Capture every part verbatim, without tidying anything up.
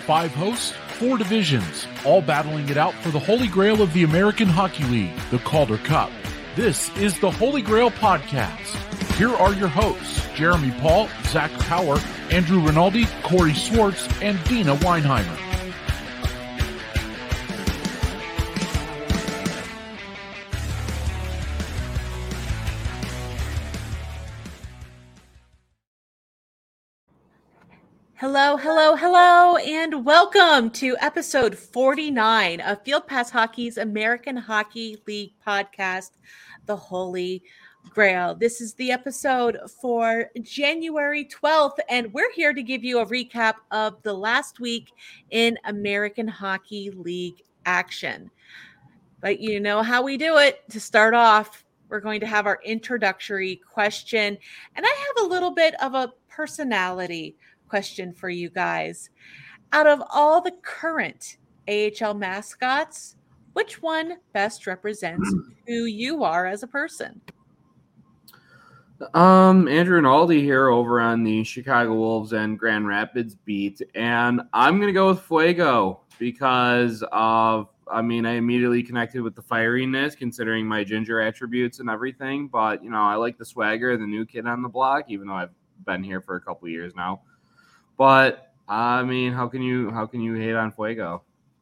Five hosts, four divisions, all battling it out for the Holy Grail of the American Hockey League, the Calder Cup. This is the Holy Grail Podcast. Here are your hosts, Jeremy Paul, Zach Power, Andrew Rinaldi, Corey Swartz, and Dina Weinheimer. Hello, hello, hello, and welcome to episode forty-nine of Field Pass Hockey's American Hockey League podcast, The Holy Grail. This is the episode for January twelfth, and we're here to give you a recap of the last week in American Hockey League action. But you know how we do it. To start off, we're going to have our introductory question, and I have a little bit of a personality question for you guys. Out of all the current A H L mascots, which one best represents who you are as a person? Um, Andrew Rinaldi here over on the Chicago Wolves and Grand Rapids beat, and I'm going to go with Fuego because of, I mean, I immediately connected with the fieriness considering my ginger attributes and everything, but, you know, I like the swagger, the new kid on the block, even though I've been here for a couple years now. But I mean, how can you how can you hate on Fuego?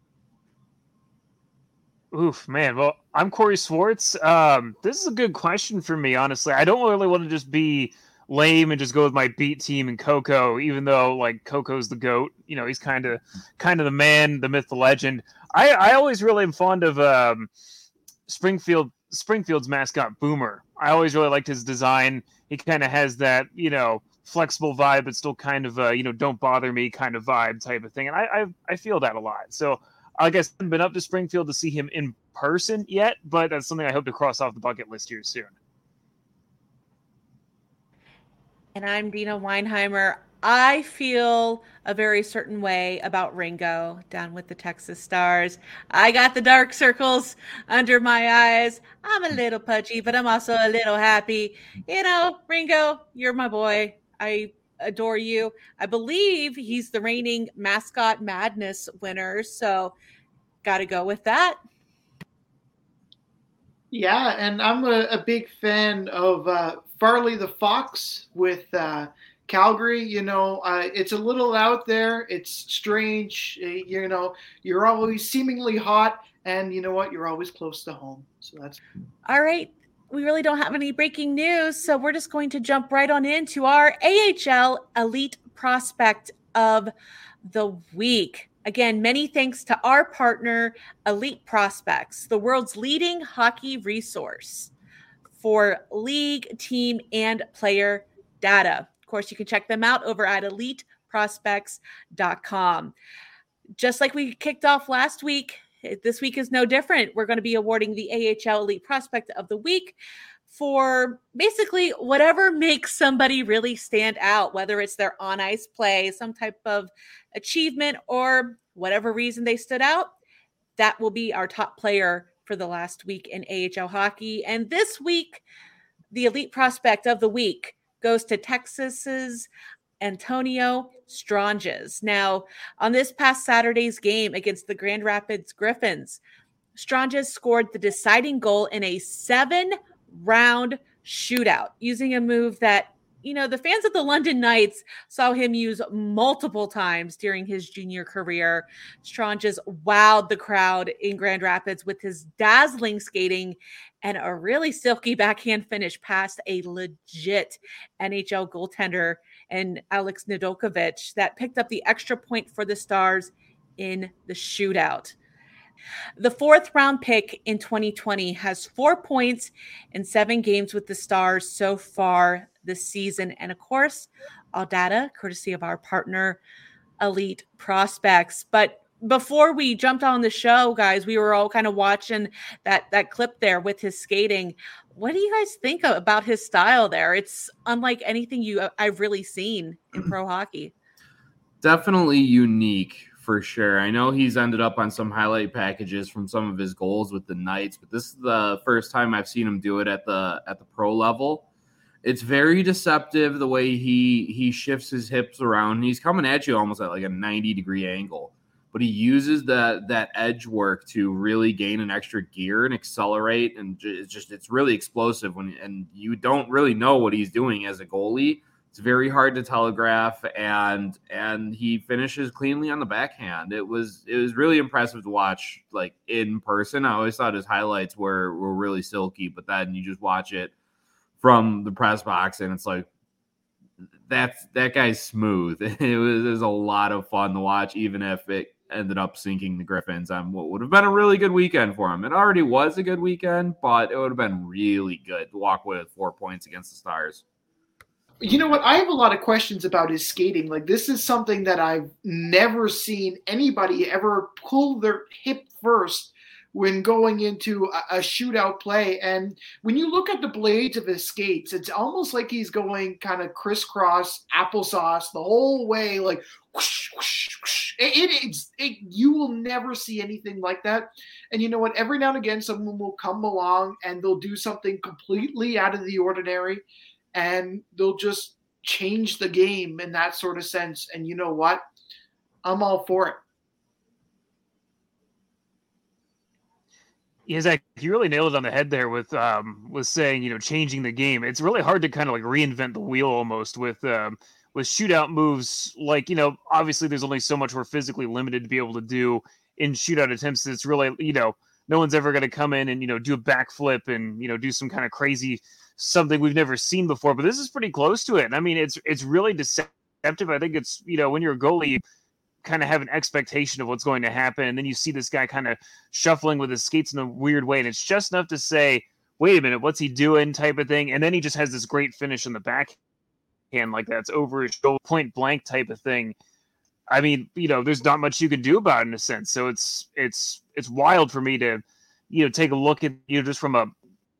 Oof, man. Well, I'm Corey Swartz. Um, this is a good question for me, honestly. I don't really want to just be lame and just go with my beat team and Coco, even though like Coco's the GOAT. You know, he's kind of kind of the man, the myth, the legend. I, I always really am fond of um, Springfield Springfield's mascot Boomer. I always really liked his design. He kind of has that, you know, flexible vibe, but still kind of a, you know, don't bother me kind of vibe type of thing. And I, I, I feel that a lot. So I guess I haven't been up to Springfield to see him in person yet, but that's something I hope to cross off the bucket list here soon. And I'm Dina Weinheimer. I feel a very certain way about Ringo down with the Texas Stars. I got the dark circles under my eyes. I'm a little pudgy, but I'm also a little happy. You know, Ringo, you're my boy. I adore you. I believe he's the reigning Mascot Madness winner, so got to go with that. Yeah, and I'm a, a big fan of uh, Farley the Fox with uh, Calgary. You know, uh, it's a little out there. It's strange. You know, you're always seemingly hot, and you know what? You're always close to home. So that's all right. We really don't have any breaking news, so we're just going to jump right on into our A H L Elite Prospect of the Week. Again, many thanks to our partner, Elite Prospects, the world's leading hockey resource for league, team, and player data. Of course, you can check them out over at elite prospects dot com. Just like we kicked off last week, this week is no different. We're going to be awarding the A H L Elite Prospect of the Week for basically whatever makes somebody really stand out, whether it's their on-ice play, some type of achievement, or whatever reason they stood out. That will be our top player for the last week in A H L hockey. And this week, the Elite Prospect of the Week goes to Texas's Antonio Stranges. Now, on this past Saturday's game against the Grand Rapids Griffins, Stranges scored the deciding goal in a seven-round shootout using a move that, you know, the fans of the London Knights saw him use multiple times during his junior career. Stranges wowed the crowd in Grand Rapids with his dazzling skating and a really silky backhand finish past a legit N H L goaltender and Alex Nedeljkovic that picked up the extra point for the Stars in the shootout. The fourth round pick in twenty twenty has four points in seven games with the Stars so far this season. And of course, all data courtesy of our partner, Elite Prospects. But before we jumped on the show, guys, we were all kind of watching that, that clip there with his skating. What do you guys think about his style there? It's unlike anything you I've really seen in pro hockey. Definitely unique for sure. I know he's ended up on some highlight packages from some of his goals with the Knights, but this is the first time I've seen him do it at the at the pro level. It's very deceptive the way he he shifts his hips around. He's coming at you almost at like a ninety degree angle. but he uses that that edge work to really gain an extra gear and accelerate, and it's just it's really explosive when and you don't really know what he's doing as a goalie. It's very hard to telegraph, and and he finishes cleanly on the backhand. It was it was really impressive to watch, like, in person. I always thought his highlights were were really silky, but then you just watch it from the press box, and it's like, that's that guy's smooth. It was, it was a lot of fun to watch, even if it ended up sinking the Griffins on what would have been a really good weekend for him. It already was a good weekend, but it would have been really good to walk away with four points against the Stars. You know what? I have a lot of questions about his skating. Like, this is something that I've never seen anybody ever pull their hip first when going into a, a shootout play. And when you look at the blades of his skates, it's almost like he's going kind of crisscross applesauce the whole way, like whoosh, whoosh, whoosh. It, it, it's, it, you will never see anything like that. And you know what? Every now and again, someone will come along and they'll do something completely out of the ordinary, and they'll just change the game in that sort of sense. And you know what? I'm all for it. Yeah, Zach, you really nailed it on the head there with um with saying, you know, changing the game. It's really hard to kind of like reinvent the wheel almost with um with shootout moves. Like, you know, obviously there's only so much we're physically limited to be able to do in shootout attempts. It's really, you know, no one's ever going to come in and, you know, do a backflip and, you know, do some kind of crazy something we've never seen before. But this is pretty close to it. And I mean, it's it's really deceptive. I think it's, you know, when you're a goalie, you kind of have an expectation of what's going to happen, and then you see this guy kind of shuffling with his skates in a weird way, and it's just enough to say, wait a minute, what's he doing, type of thing. And then he just has this great finish in the backhand, like that's over his shoulder, point blank type of thing. I mean, you know, there's not much you can do about it in a sense. So it's it's it's wild for me to, you know, take a look at, you know, just from a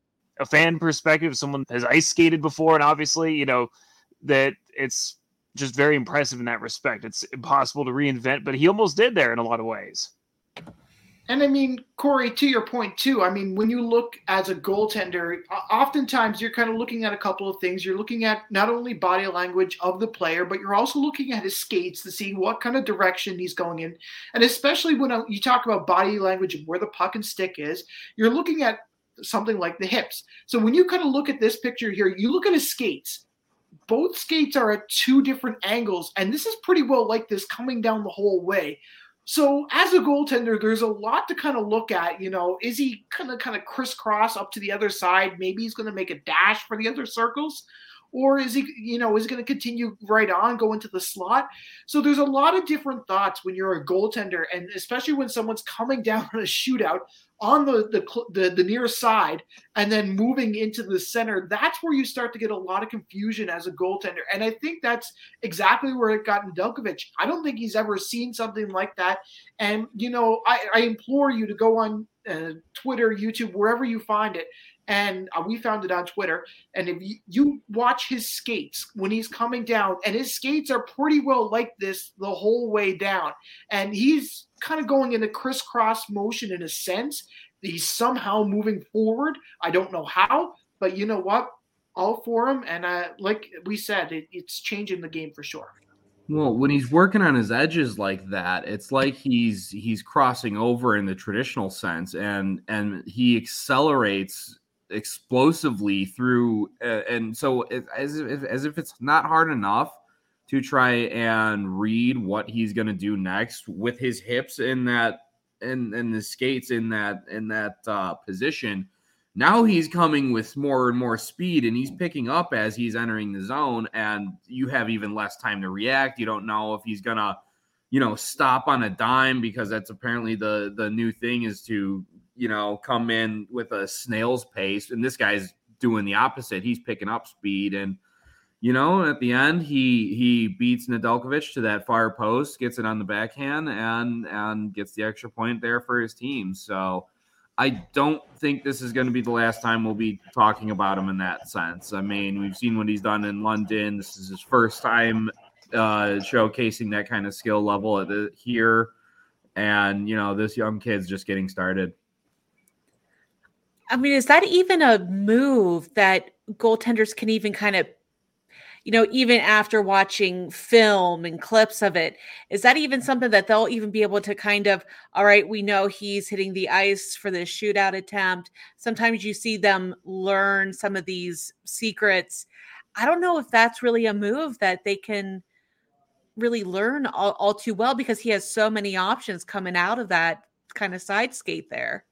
a fan perspective, someone has ice skated before, and obviously, you know, that it's just very impressive in that respect. It's impossible to reinvent, but he almost did there in a lot of ways. And I mean, Corey, to your point too, I mean, when you look as a goaltender, oftentimes you're kind of looking at a couple of things. You're looking at not only body language of the player, but you're also looking at his skates to see what kind of direction he's going in. And especially when you talk about body language and where the puck and stick is, you're looking at something like the hips. So when you kind of look at this picture here, you look at his skates. Both skates are at two different angles, and this is pretty well like this coming down the whole way. So as a goaltender, there's a lot to kind of look at. You know, is he kind of kind of crisscross up to the other side? Maybe he's going to make a dash for the other circles. Or is he, you know, is he going to continue right on, go into the slot? So there's a lot of different thoughts when you're a goaltender, and especially when someone's coming down on a shootout on the, the the the near side and then moving into the center. That's where you start to get a lot of confusion as a goaltender. And I think that's exactly where it got Nedeljkovic. I don't think he's ever seen something like that. And, you know, I, I implore you to go on uh, Twitter, YouTube, wherever you find it. And uh, we found it on Twitter. And if you, you watch his skates when he's coming down, and his skates are pretty well like this the whole way down. And he's kind of going in a crisscross motion in a sense. He's somehow moving forward. I don't know how, but you know what? All for him. And uh, like we said, it, it's changing the game for sure. Well, when he's working on his edges like that, it's like he's he's crossing over in the traditional sense, and and he accelerates explosively through, uh, and so it, as if, as if it's not hard enough to try and read what he's going to do next with his hips in that and and the skates in that in that uh, position. Now he's coming with more and more speed, and he's picking up as he's entering the zone, and you have even less time to react. You don't know if he's gonna, you know, stop on a dime, because that's apparently the the new thing, is to, you know, come in with a snail's pace, and this guy's doing the opposite. He's picking up speed, and, you know, at the end, he he beats Nedeljkovic to that far post, gets it on the backhand, and and gets the extra point there for his team. So I don't think this is going to be the last time we'll be talking about him in that sense. I mean, we've seen what he's done in London. This is his first time uh, showcasing that kind of skill level at the, here. And, you know, this young kid's just getting started. I mean, is that even a move that goaltenders can even kind of you know, even after watching film and clips of it, is that even something that they'll even be able to kind of, all right, we know he's hitting the ice for this shootout attempt. Sometimes you see them learn some of these secrets. I don't know if that's really a move that they can really learn all, all too well, because he has so many options coming out of that kind of side skate there.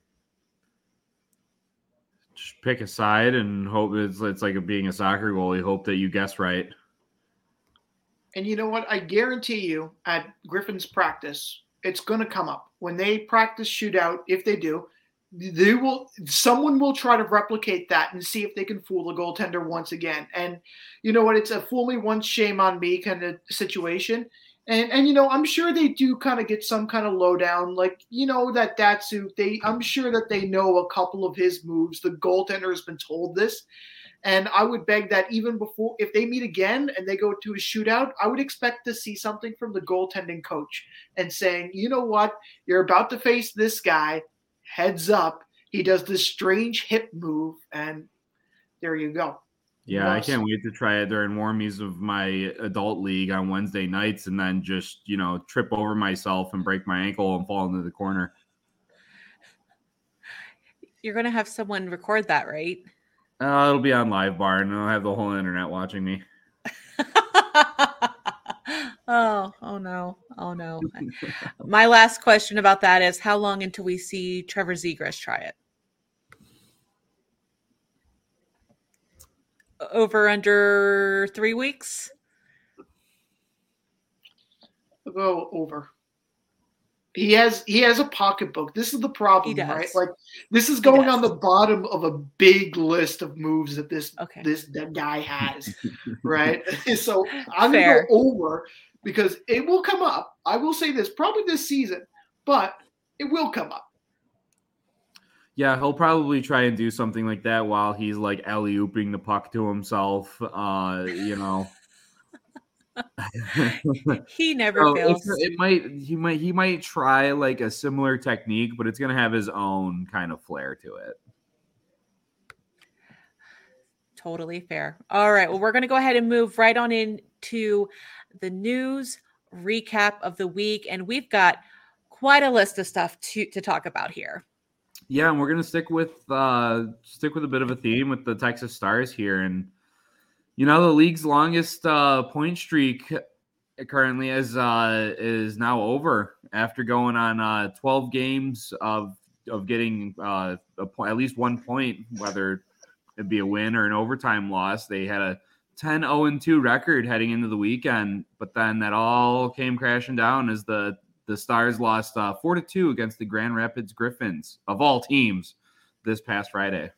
Just pick a side and hope it's it's like a, being a soccer goalie. Hope that you guess right. And you know what? I guarantee you at Griffin's practice, it's going to come up. When they practice shootout, if they do, they will. Someone will try to replicate that and see if they can fool the goaltender once again. And you know what? It's a fool me once, shame on me kind of situation. And, and you know, I'm sure they do kind of get some kind of lowdown, like, you know, that Datsyuk, they, I'm sure that they know a couple of his moves. The goaltender has been told this. And I would beg that even before, if they meet again and they go to a shootout, I would expect to see something from the goaltending coach and saying, you know what, you're about to face this guy, heads up. He does this strange hip move, and there you go. Yeah, I can't wait to try it during warmies of my adult league on Wednesday nights and then just, you know, trip over myself and break my ankle and fall into the corner. You're going to have someone record that, right? Uh, it'll be on Live Bar, and I'll have the whole internet watching me. oh, oh no. Oh no. My last question about that is, how long until we see Trevor Zegras try it? Over under three weeks? I'll go over. He has he has a pocketbook. This is the problem, right? Like, this is going on the bottom of a big list of moves that this okay. this that guy has, right? So I'm Fair. gonna go over because it will come up. I will say this, probably this season, but it will come up. Yeah, he'll probably try and do something like that while he's like alley-ooping the puck to himself. Uh, you know, he never so fails. It might he might he might try like a similar technique, but it's gonna have his own kind of flair to it. Totally fair. All right, well, we're gonna go ahead and move right on into the news recap of the week, and we've got quite a list of stuff to to talk about here. Yeah, and we're gonna stick with uh, stick with a bit of a theme with the Texas Stars here, and you know the league's longest uh, point streak currently is uh, is now over after going on uh, twelve games of of getting uh, a point, at least one point, whether it be a win or an overtime loss. They had a ten oh two record heading into the weekend, but then that all came crashing down as the The Stars lost uh, four to two against the Grand Rapids Griffins, of all teams, this past Friday.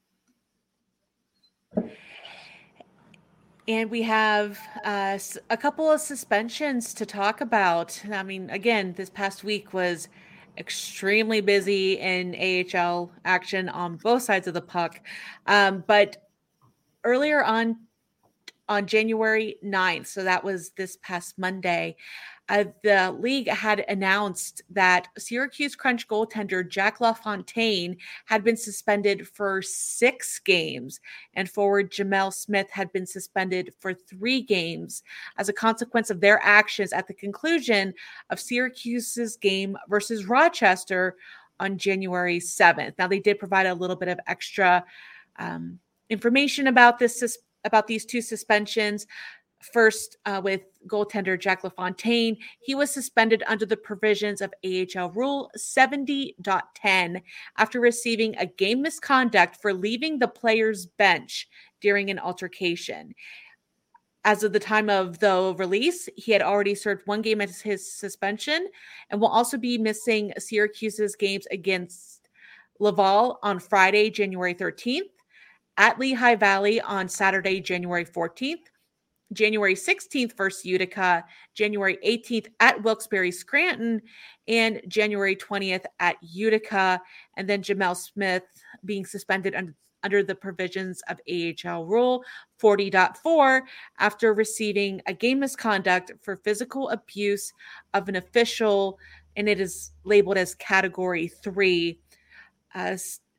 And we have uh, a couple of suspensions to talk about. I mean, again, this past week was extremely busy in A H L action on both sides of the puck. Um, but earlier on, on January ninth, so that was this past Monday, Uh, the league had announced that Syracuse Crunch goaltender Jack LaFontaine had been suspended for six games, and forward Jamel Smith had been suspended for three games as a consequence of their actions at the conclusion of Syracuse's game versus Rochester on January seventh. Now, they did provide a little bit of extra um, information about this, about these two suspensions. First, uh, with goaltender Jack LaFontaine, he was suspended under the provisions of A H L Rule seventy point ten after receiving a game misconduct for leaving the player's bench during an altercation. As of the time of the release, he had already served one game as his suspension and will also be missing Syracuse's games against Laval on Friday, January thirteenth, at Lehigh Valley on Saturday, January fourteenth, January sixteenth versus Utica, January eighteenth at Wilkes-Barre Scranton, and January twentieth at Utica. And then Jamel Smith being suspended under, under the provisions of A H L Rule forty point four after receiving a game misconduct for physical abuse of an official, and it is labeled as Category three. Uh,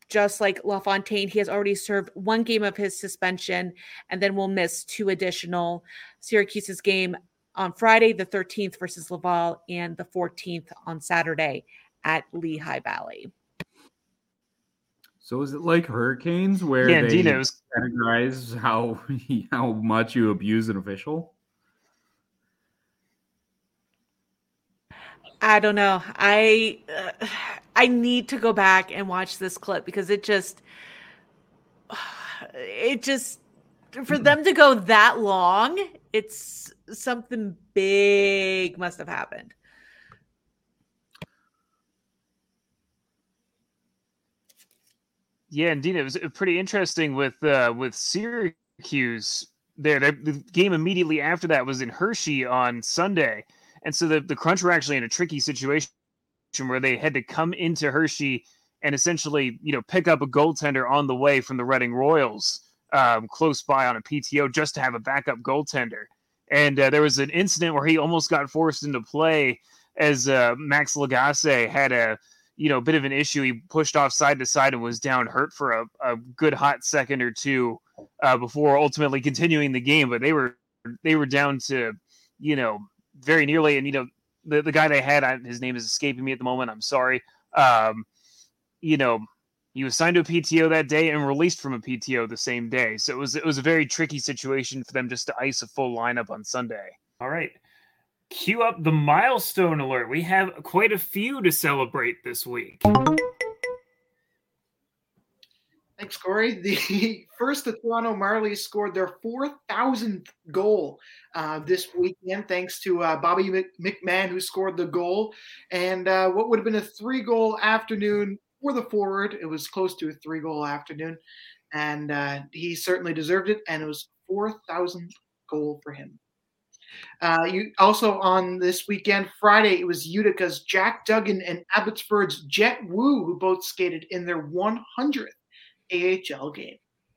just like LaFontaine, he has already served one game of his suspension and then will miss two additional. Syracuse's game on Friday, the thirteenth versus Laval, and the fourteenth on Saturday at Lehigh Valley. So is it like hurricanes where yeah, they Dino's. categorize how how much you abuse an official? I don't know. I uh, I need to go back and watch this clip because it just it just for them to go that long, it's something big must have happened. Yeah, indeed, it was pretty interesting with uh, with Syracuse. There, the, the game immediately after that was in Hershey on Sunday, and so the the Crunch were actually in a tricky situation where they had to come into Hershey and essentially, you know, pick up a goaltender on the way from the Reading Royals um, close by on a P T O just to have a backup goaltender. And uh, there was an incident where he almost got forced into play as uh, Max Lagasse had a you know, bit of an issue. He pushed off side to side and was down hurt for a, a good hot second or two uh, before ultimately continuing the game. But they were they were down to, you know, very nearly. And, you know, the, the guy they had, I, his name is escaping me at the moment. I'm sorry. Um, you know, he was signed to a P T O that day and released from a P T O the same day. So it was it was a very tricky situation for them just to ice a full lineup on Sunday. All right. Cue up the milestone alert. We have quite a few to celebrate this week. Thanks, Corey. The first, the Toronto Marlies scored their four thousandth goal uh, this weekend, thanks to uh, Bobby McMahon, who scored the goal. And uh, what would have been a three-goal afternoon for the forward, it was close to a three-goal afternoon. And uh, he certainly deserved it, and it was four thousandth goal for him. Uh, you also on this weekend, Friday, it was Utica's Jack Duggan and Abbotsford's Jet Wu who both skated in their one hundredth A H L game.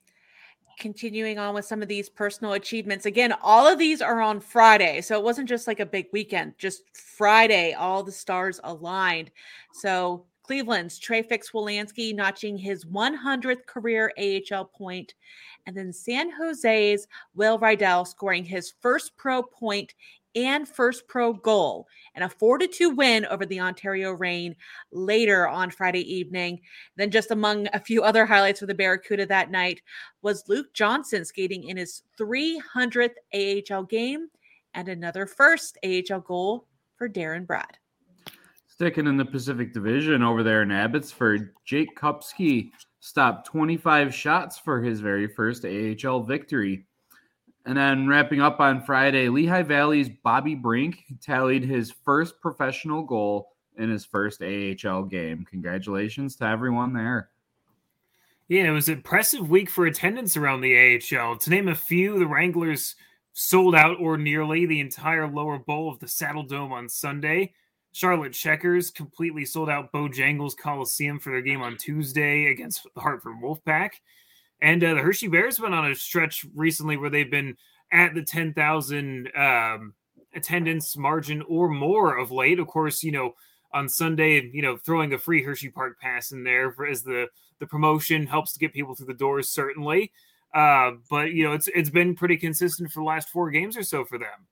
Continuing on with some of these personal achievements. Again, all of these are on Friday. So it wasn't just like a big weekend, just Friday, all the stars aligned. So Cleveland's Trey Fix-Wolanski notching his one hundredth career A H L point. And then San Jose's Will Rydell scoring his first pro point and first pro goal and a four to two win over the Ontario Reign later on Friday evening. Then just among a few other highlights for the Barracuda that night was Luke Johnson skating in his three hundredth A H L game and another first A H L goal for Darren Brad. Sticking in the Pacific Division over there in Abbotsford, Jake Kupski stopped twenty-five shots for his very first A H L victory. And then wrapping up on Friday, Lehigh Valley's Bobby Brink tallied his first professional goal in his first A H L game. Congratulations to everyone there. Yeah, it was an impressive week for attendance around the A H L. To name a few, the Wranglers sold out or nearly the entire lower bowl of the Saddle Dome on Sunday. Charlotte Checkers completely sold out Bojangles Coliseum for their game on Tuesday against the Hartford Wolfpack. And uh, the Hershey Bears went on a stretch recently where they've been at the ten thousand um, attendance margin or more of late. Of course, you know, on Sunday, you know, throwing a free Hershey Park pass in there for, as the, the promotion helps to get people through the doors, certainly. Uh, but, you know, it's it's been pretty consistent for the last four games or so for them.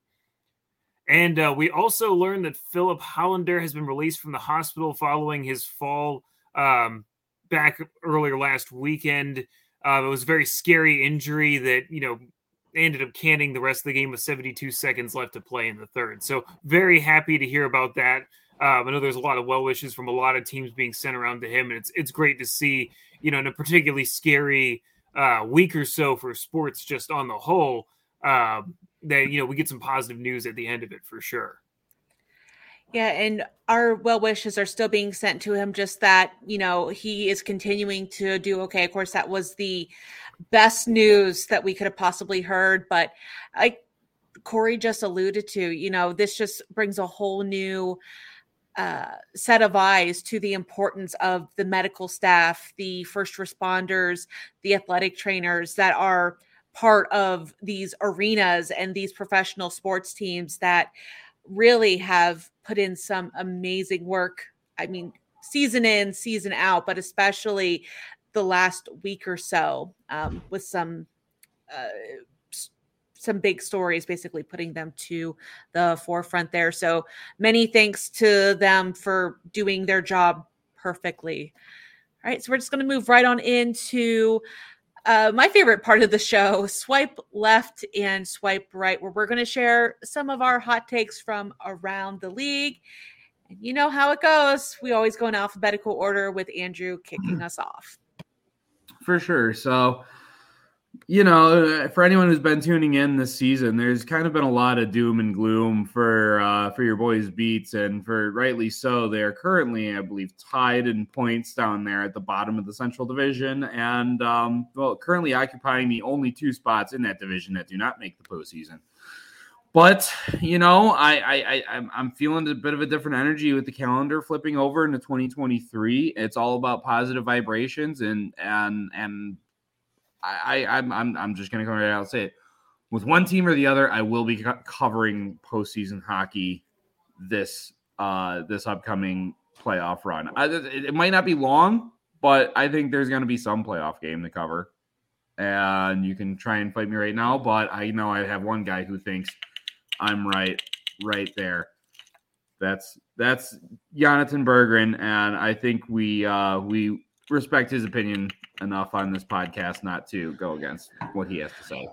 And uh, we also learned that Philip Hollander has been released from the hospital following his fall um, back earlier last weekend. Uh, it was a very scary injury that, you know, ended up canning the rest of the game with seventy-two seconds left to play in the third. So very happy to hear about that. Um, I know there's a lot of well wishes from a lot of teams being sent around to him, and it's it's great to see, you know, in a particularly scary uh, week or so for sports just on the whole, uh, that, you know, we get some positive news at the end of it for sure. Yeah, and our well wishes are still being sent to him, just that, you know, he is continuing to do okay. Of course, that was the best news that we could have possibly heard. But like Corey just alluded to, you know, this just brings a whole new uh, set of eyes to the importance of the medical staff, the first responders, the athletic trainers that are part of these arenas and these professional sports teams that really have put in some amazing work. I mean, season in, season out, but especially the last week or so um, with some uh, some big stories, basically putting them to the forefront there. So many thanks to them for doing their job perfectly. All right, so we're just going to move right on into uh, my favorite part of the show, Swipe Left and Swipe Right, where we're going to share some of our hot takes from around the league. And you know how it goes. We always go in alphabetical order with Andrew kicking us off. For sure. So, you know, for anyone who's been tuning in this season, there's kind of been a lot of doom and gloom for uh, for your boys' Beats, and for rightly so. They are currently, I believe, tied in points down there at the bottom of the Central Division, and um, well, currently occupying the only two spots in that division that do not make the postseason. But you know, I, I, I I'm I'm feeling a bit of a different energy with the calendar flipping over into twenty twenty-three. It's all about positive vibrations, and and and. I, I, I'm, I'm, I'm just going to come right out and say it. With one team or the other, I will be co- covering postseason hockey this, uh, this upcoming playoff run. I, it, it might not be long, but I think there's going to be some playoff game to cover. And you can try and fight me right now, but I know I have one guy who thinks I'm right, right there. That's that's Jonathan Berggren, and I think we uh, we respect his opinion enough on this podcast not to go against what he has to say.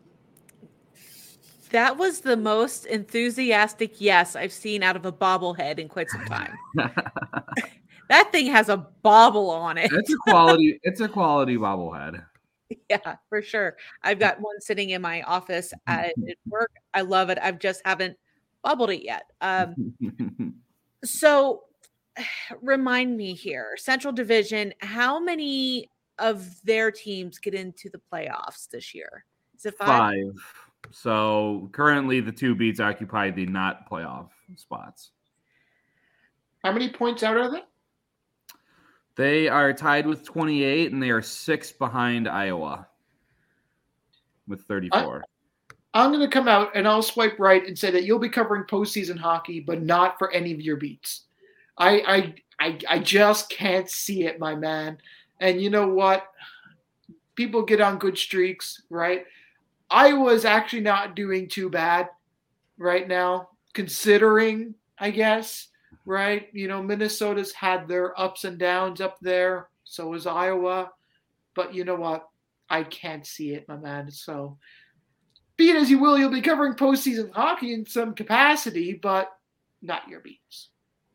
That was the most enthusiastic yes I've seen out of a bobblehead in quite some time. That thing has a bobble on it. It's a quality. It's a quality bobblehead. Yeah, for sure. I've got one sitting in my office at work. I love it. I just haven't bubbled it yet. Um, so remind me here, Central Division, how many of their teams get into the playoffs this year? Is it five? Five. So currently the two Beats occupy the not playoff spots. How many points out are they? They are tied with twenty-eight, and they are six behind Iowa with thirty-four. I, I'm going to come out and I'll swipe right and say that you'll be covering postseason hockey, but not for any of your Beats. I I I, I just can't see it, my man. And you know what? People get on good streaks, right? Iowa's actually not doing too bad right now, considering, I guess, right? You know, Minnesota's had their ups and downs up there. So is Iowa. But you know what? I can't see it, my man. So be it as you will, you'll be covering postseason hockey in some capacity, but not your Beats.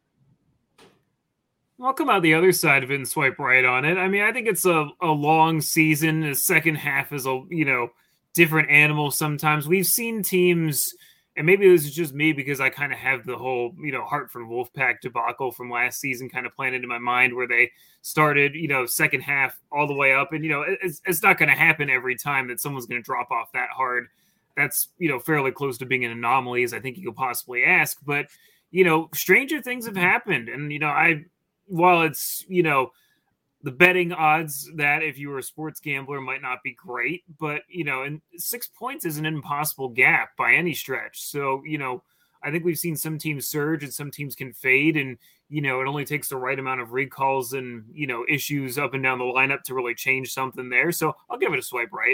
I'll come out the other side of it and swipe right on it. I mean, I think it's a, a long season. The second half is a, you know, different animal sometimes. We've seen teams, and maybe this is just me because I kind of have the whole, you know, Hartford Wolfpack debacle from last season kind of planted in my mind, where they started, you know, second half all the way up. And, you know, it's, it's not going to happen every time that someone's going to drop off that hard. That's, you know, fairly close to being an anomaly, as I think you could possibly ask. But, you know, stranger things have happened. And, you know, I, while it's, you know, the betting odds that if you were a sports gambler might not be great, but, you know, and six points is an impossible gap by any stretch. So, you know, I think we've seen some teams surge and some teams can fade, and, you know, it only takes the right amount of recalls and, you know, issues up and down the lineup to really change something there. So I'll give it a swipe right.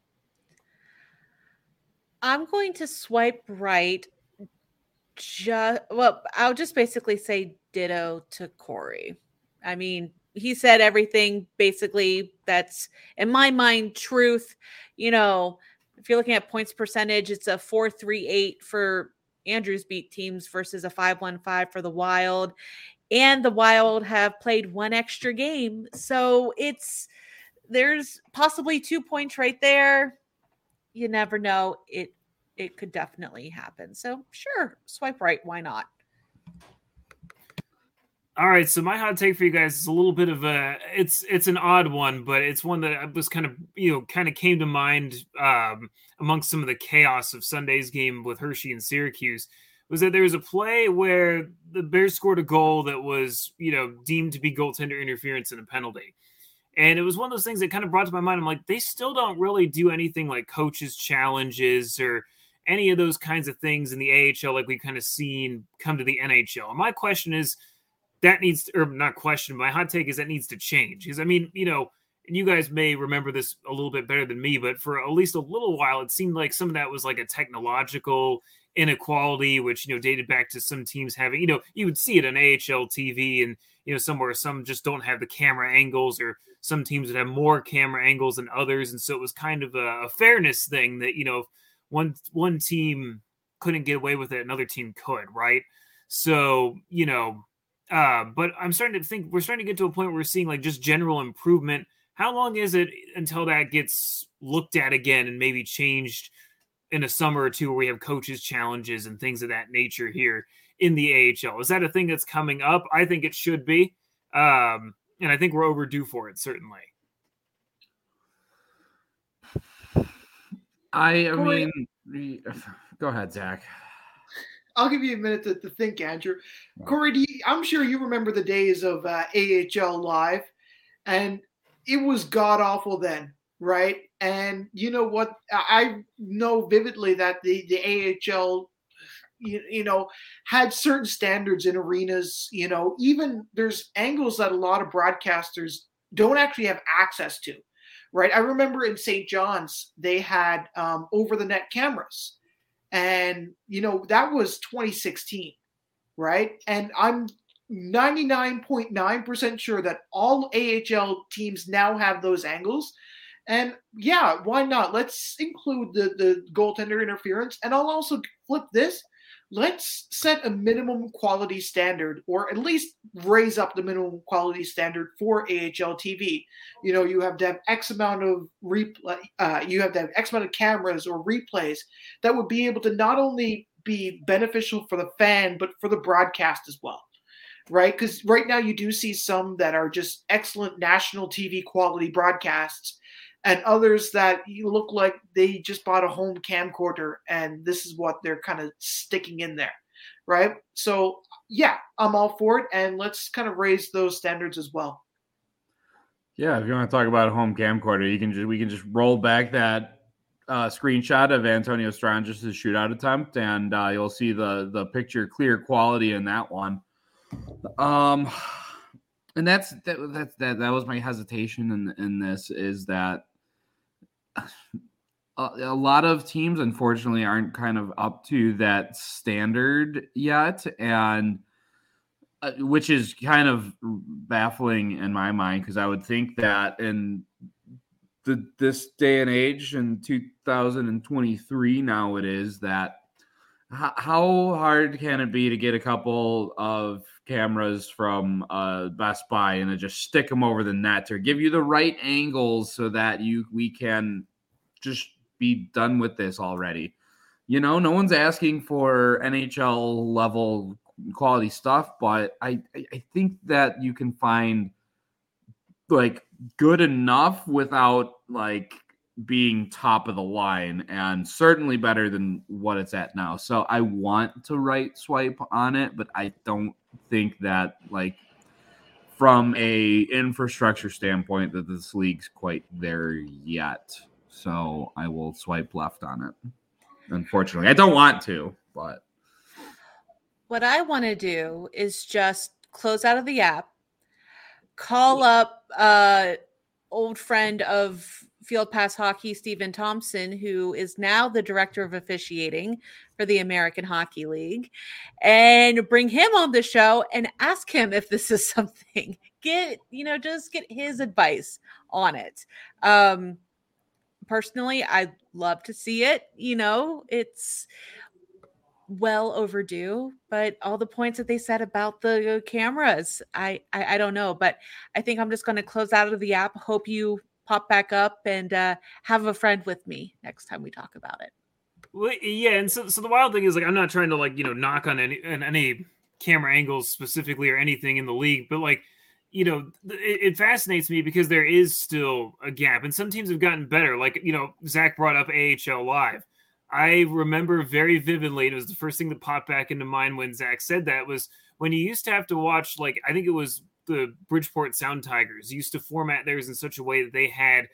I'm going to swipe right. Just, well, I'll just basically say ditto to Corey. I mean, he said everything basically that's, in my mind, truth. You know, if you're looking at points percentage, it's a four three eight for Andrew's Beat teams versus a five one five for the Wild. And the Wild have played one extra game. So it's, there's possibly two points right there. You never know. It it could definitely happen. So sure, swipe right. Why not? All right, so my hot take for you guys is a little bit of a, it's it's an odd one, but it's one that was kind of, you know, kind of came to mind um, amongst some of the chaos of Sunday's game with Hershey and Syracuse, was that there was a play where the Bears scored a goal that was, you know, deemed to be goaltender interference and a penalty. And it was one of those things that kind of brought to my mind, I'm like, they still don't really do anything like coaches' challenges or any of those kinds of things in the A H L like we've kind of seen come to the N H L. And my question is, that needs to, or not question, my hot take is that needs to change. Because, I mean, you know, and you guys may remember this a little bit better than me, but for at least a little while, it seemed like some of that was like a technological inequality, which, you know, dated back to some teams having, you know, you would see it on A H L T V and, you know, somewhere some just don't have the camera angles, or some teams would have more camera angles than others. And so it was kind of a, a fairness thing that, you know, one, one team couldn't get away with it, another team could, right? So, you know, uh, but I'm starting to think we're starting to get to a point where we're seeing like just general improvement. How long is it until that gets looked at again and maybe changed in a summer or two where we have coaches challenges and things of that nature here in the A H L? Is that a thing that's coming up? I think it should be. Um, and I think we're overdue for it, certainly. I, I mean, go ahead, Zach. I'll give you a minute to, to think, Andrew. Corey, do you, I'm sure you remember the days of uh, A H L Live, and it was god-awful then, right? And you know what? I know vividly that the, the A H L, you, you know, had certain standards in arenas. You know, even there's angles that a lot of broadcasters don't actually have access to, right? I remember in Saint John's, they had um, over-the-net cameras. And, you know, that was twenty sixteen, right? And I'm ninety-nine point nine percent sure that all A H L teams now have those angles. And yeah, why not? Let's include the, the goaltender interference. And I'll also flip this. Let's set a minimum quality standard, or at least raise up the minimum quality standard for A H L T V. You know, you have to have X amount of replay, uh, you have to have X amount of cameras or replays that would be able to not only be beneficial for the fan, but for the broadcast as well, right? Because right now you do see some that are just excellent national T V quality broadcasts, and others that you look like they just bought a home camcorder and this is what they're kind of sticking in there, right? So, yeah, I'm all for it, and let's kind of raise those standards as well. Yeah, if you want to talk about a home camcorder, you can just we can just roll back that uh, screenshot of Antonio Stranges' shootout attempt, and uh, you'll see the the picture clear quality in that one. Um, and that's that that that, that was my hesitation in in this, is that a, a lot of teams unfortunately aren't kind of up to that standard yet, and uh, which is kind of baffling in my mind, because I would think that in the this day and age in two thousand twenty-three now it is that h- how hard can it be to get a couple of cameras from uh, Best Buy and to just stick them over the net, or give you the right angles so that you we can just be done with this already. You know, no one's asking for N H L level quality stuff, but I I think that you can find like good enough without like being top of the line, and certainly better than what it's at now. So I want to right swipe on it, but I don't think that like from a infrastructure standpoint that this league's quite there yet. So I will swipe left on it. Unfortunately, I don't want to, but what I want to do is just close out of the app, call up uh old friend of Field Pass Hockey, Stephen Thompson, who is now the director of officiating for the American Hockey League, and bring him on the show and ask him if this is something. Get, you know, just get his advice on it. Um, personally, I'd love to see it. You know, it's well overdue, but all the points that they said about the cameras, I, I, I don't know, but I think I'm just going to close out of the app. Hope you pop back up and uh, have a friend with me next time we talk about it. Well, yeah, and so so the wild thing is, like, I'm not trying to like you know knock on any on any camera angles specifically or anything in the league, but like you know it, it fascinates me because there is still a gap, and some teams have gotten better. Like you know Zach brought up A H L Live. I remember very vividly, and it was the first thing that popped back into mind when Zach said that, was when you used to have to watch, like, I think it was the Bridgeport Sound Tigers used to format theirs in such a way that they had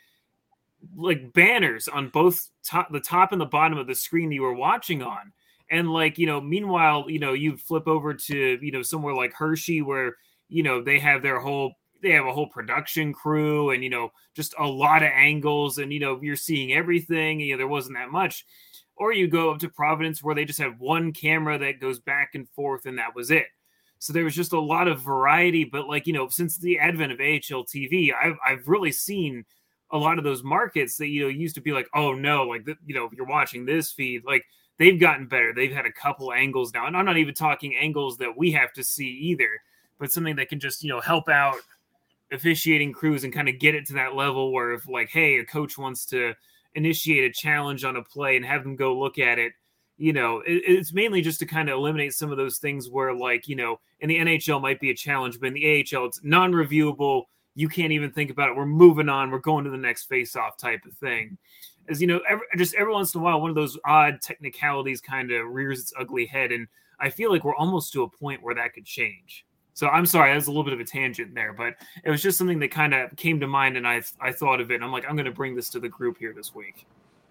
like banners on both top, the top and the bottom of the screen you were watching on. And like, you know, meanwhile, you know, you flip over to, you know, somewhere like Hershey where, you know, they have their whole they have a whole production crew and, you know, just a lot of angles and, you know, you're seeing everything. You know, there wasn't that much. Or you go up to Providence where they just have one camera that goes back and forth and that was it. So there was just a lot of variety. But like, you know, since the advent of A H L T V, I've, I've really seen a lot of those markets that, you know, used to be like, oh no, like, the, you know, if you're watching this feed, like they've gotten better. They've had a couple angles now. And I'm not even talking angles that we have to see either, but something that can just, you know, help out officiating crews and kind of get it to that level where if like, hey, a coach wants to initiate a challenge on a play and have them go look at it, you know, it, it's mainly just to kind of eliminate some of those things where like, you know, in the N H L might be a challenge, but in the A H L, it's non-reviewable. You can't even think about it. We're moving on. We're going to the next face-off type of thing. As you know, every, just every once in a while, one of those odd technicalities kind of rears its ugly head. And I feel like we're almost to a point where that could change. So I'm sorry, that was a little bit of a tangent there, but it was just something that kind of came to mind, and I I thought of it. And I'm like, I'm going to bring this to the group here this week.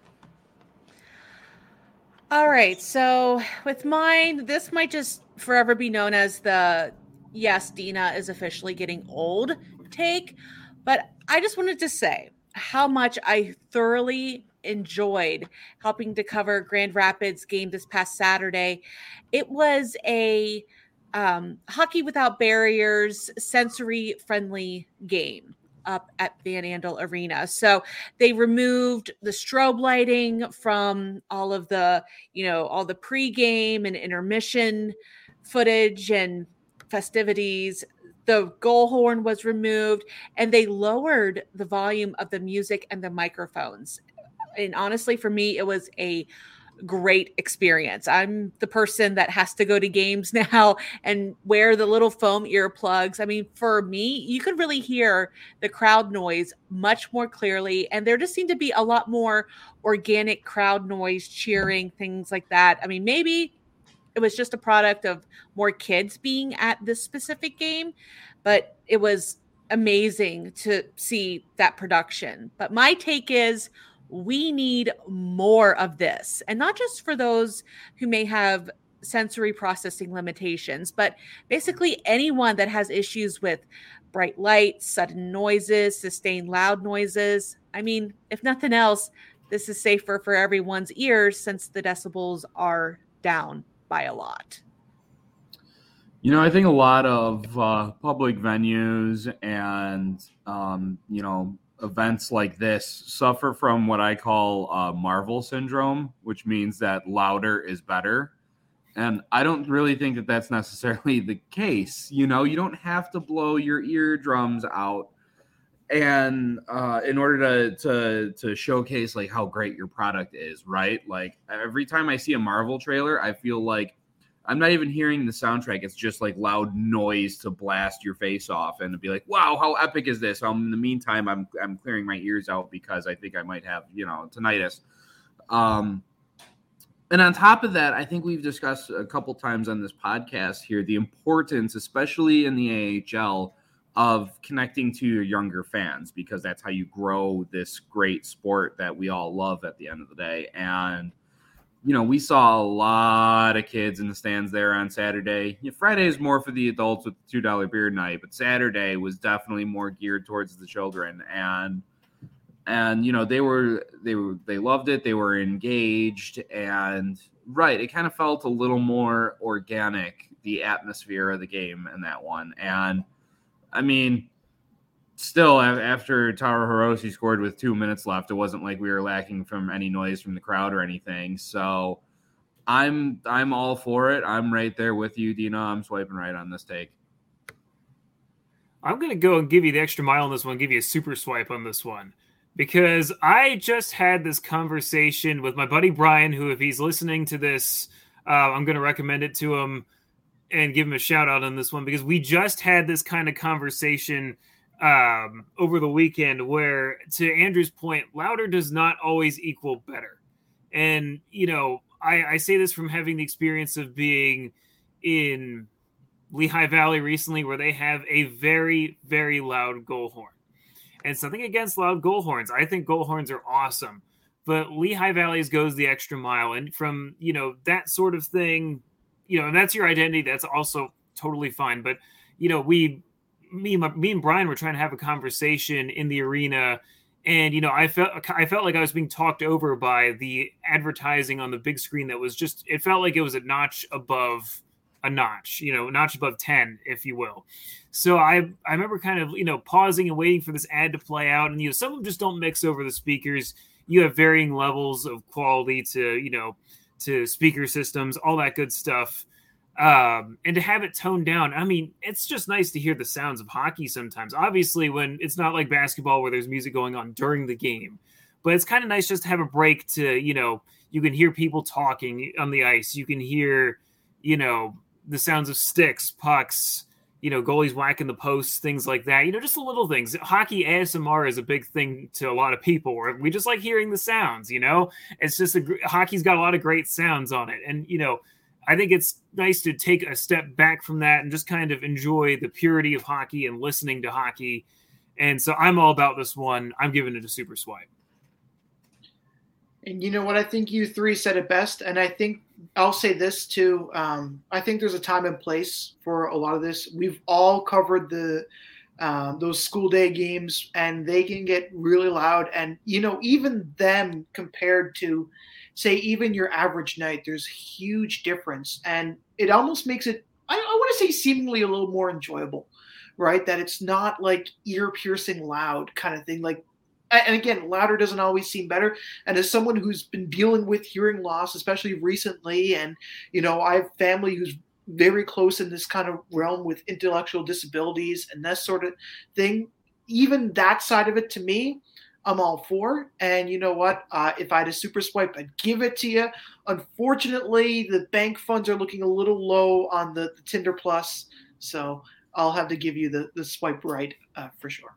All right, so with mine, this might just forever be known as the yes, Dina is officially getting old take, but I just wanted to say how much I thoroughly enjoyed helping to cover Grand Rapids game this past Saturday. It was a um, hockey without barriers, sensory friendly game up at Van Andel Arena. So they removed the strobe lighting from all of the, you know, all the pregame and intermission footage and festivities. The goal horn was removed and they lowered the volume of the music and the microphones. And honestly, for me, it was a great experience. I'm the person that has to go to games now and wear the little foam earplugs. I mean, for me, you could really hear the crowd noise much more clearly. And there just seemed to be a lot more organic crowd noise, cheering, things like that. I mean, maybe it was just a product of more kids being at this specific game, but it was amazing to see that production. But my take is, we need more of this, and not just for those who may have sensory processing limitations, but basically anyone that has issues with bright lights, sudden noises, sustained loud noises. I mean, if nothing else, this is safer for everyone's ears since the decibels are down by a lot. You know, I think a lot of uh, public venues and, um, you know, events like this suffer from what I call uh, Marvel syndrome, which means that louder is better. And I don't really think that that's necessarily the case. You know, you don't have to blow your eardrums out and uh, in order to, to, to showcase like how great your product is, right? Like every time I see a Marvel trailer, I feel like I'm not even hearing the soundtrack. It's just like loud noise to blast your face off and to be like, wow, how epic is this? Um, in the meantime, I'm I'm clearing my ears out because I think I might have, you know, tinnitus. Um, and on top of that, I think we've discussed a couple times on this podcast here the importance, especially in the A H L, of connecting to your younger fans, because that's how you grow this great sport that we all love at the end of the day. And you know, we saw a lot of kids in the stands there on Saturday. You know, Friday is more for the adults with the two dollar beer night, but Saturday was definitely more geared towards the children. And, and, you know, they were, they were, they loved it. They were engaged, and right. It kind of felt a little more organic, the atmosphere of the game in that one. And I mean, still, after Taro Hirose scored with two minutes left, it wasn't like we were lacking from any noise from the crowd or anything. So I'm I'm all for it. I'm right there with you, Dina. I'm swiping right on this take. I'm going to go and give you the extra mile on this one, give you a super swipe on this one, because I just had this conversation with my buddy Brian, who, if he's listening to this, uh, I'm going to recommend it to him and give him a shout out on this one, because we just had this kind of conversation Um, over the weekend where, to Andrew's point, louder does not always equal better. And, you know, I, I say this from having the experience of being in Lehigh Valley recently, where they have a very, very loud goal horn. And something against loud goal horns. I think goal horns are awesome. But Lehigh Valley's goes the extra mile. And from, you know, that sort of thing, you know, and that's your identity. That's also totally fine. But, you know, we... me, my, me and Brian were trying to have a conversation in the arena, and you know, I felt I felt like I was being talked over by the advertising on the big screen. That was just, it felt like it was a notch above a notch, you know, a notch above ten, if you will. So I I remember kind of, you know, pausing and waiting for this ad to play out, and you know, some of them just don't mix over the speakers. You have varying levels of quality to, you know, to speaker systems, all that good stuff. Um, and to have it toned down, I mean, it's just nice to hear the sounds of hockey sometimes. Obviously, when it's not like basketball where there's music going on during the game, but it's kind of nice just to have a break to, you know, you can hear people talking on the ice. You can hear, you know, the sounds of sticks, pucks, you know, goalies whacking the posts, things like that. You know, just the little things. Hockey A S M R is a big thing to a lot of people. We just like hearing the sounds, you know. It's just a, hockey's got a lot of great sounds on it. And, you know, I think it's nice to take a step back from that and just kind of enjoy the purity of hockey and listening to hockey. And so I'm all about this one. I'm giving it a super swipe. And you know what? I think you three said it best. And I think I'll say this too. Um, I think there's a time and place for a lot of this. We've all covered the uh, those school day games, and they can get really loud. And, you know, even them compared to, say, even your average night, there's huge difference. And it almost makes it, I, I want to say, seemingly a little more enjoyable, right? That it's not like ear-piercing loud kind of thing. Like, and again, louder doesn't always seem better. And as someone who's been dealing with hearing loss, especially recently, and, you know, I have family who's very close in this kind of realm with intellectual disabilities and that sort of thing, even that side of it, to me, I'm all for. And you know what? Uh, if I had a super swipe, I'd give it to you. Unfortunately, the bank funds are looking a little low on the, the Tinder Plus, so I'll have to give you the, the swipe right uh, for sure.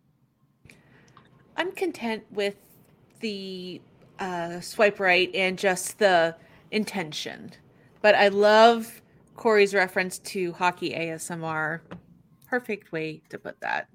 I'm content with the uh, swipe right and just the intention. But I love Corey's reference to hockey A S M R. Perfect way to put that.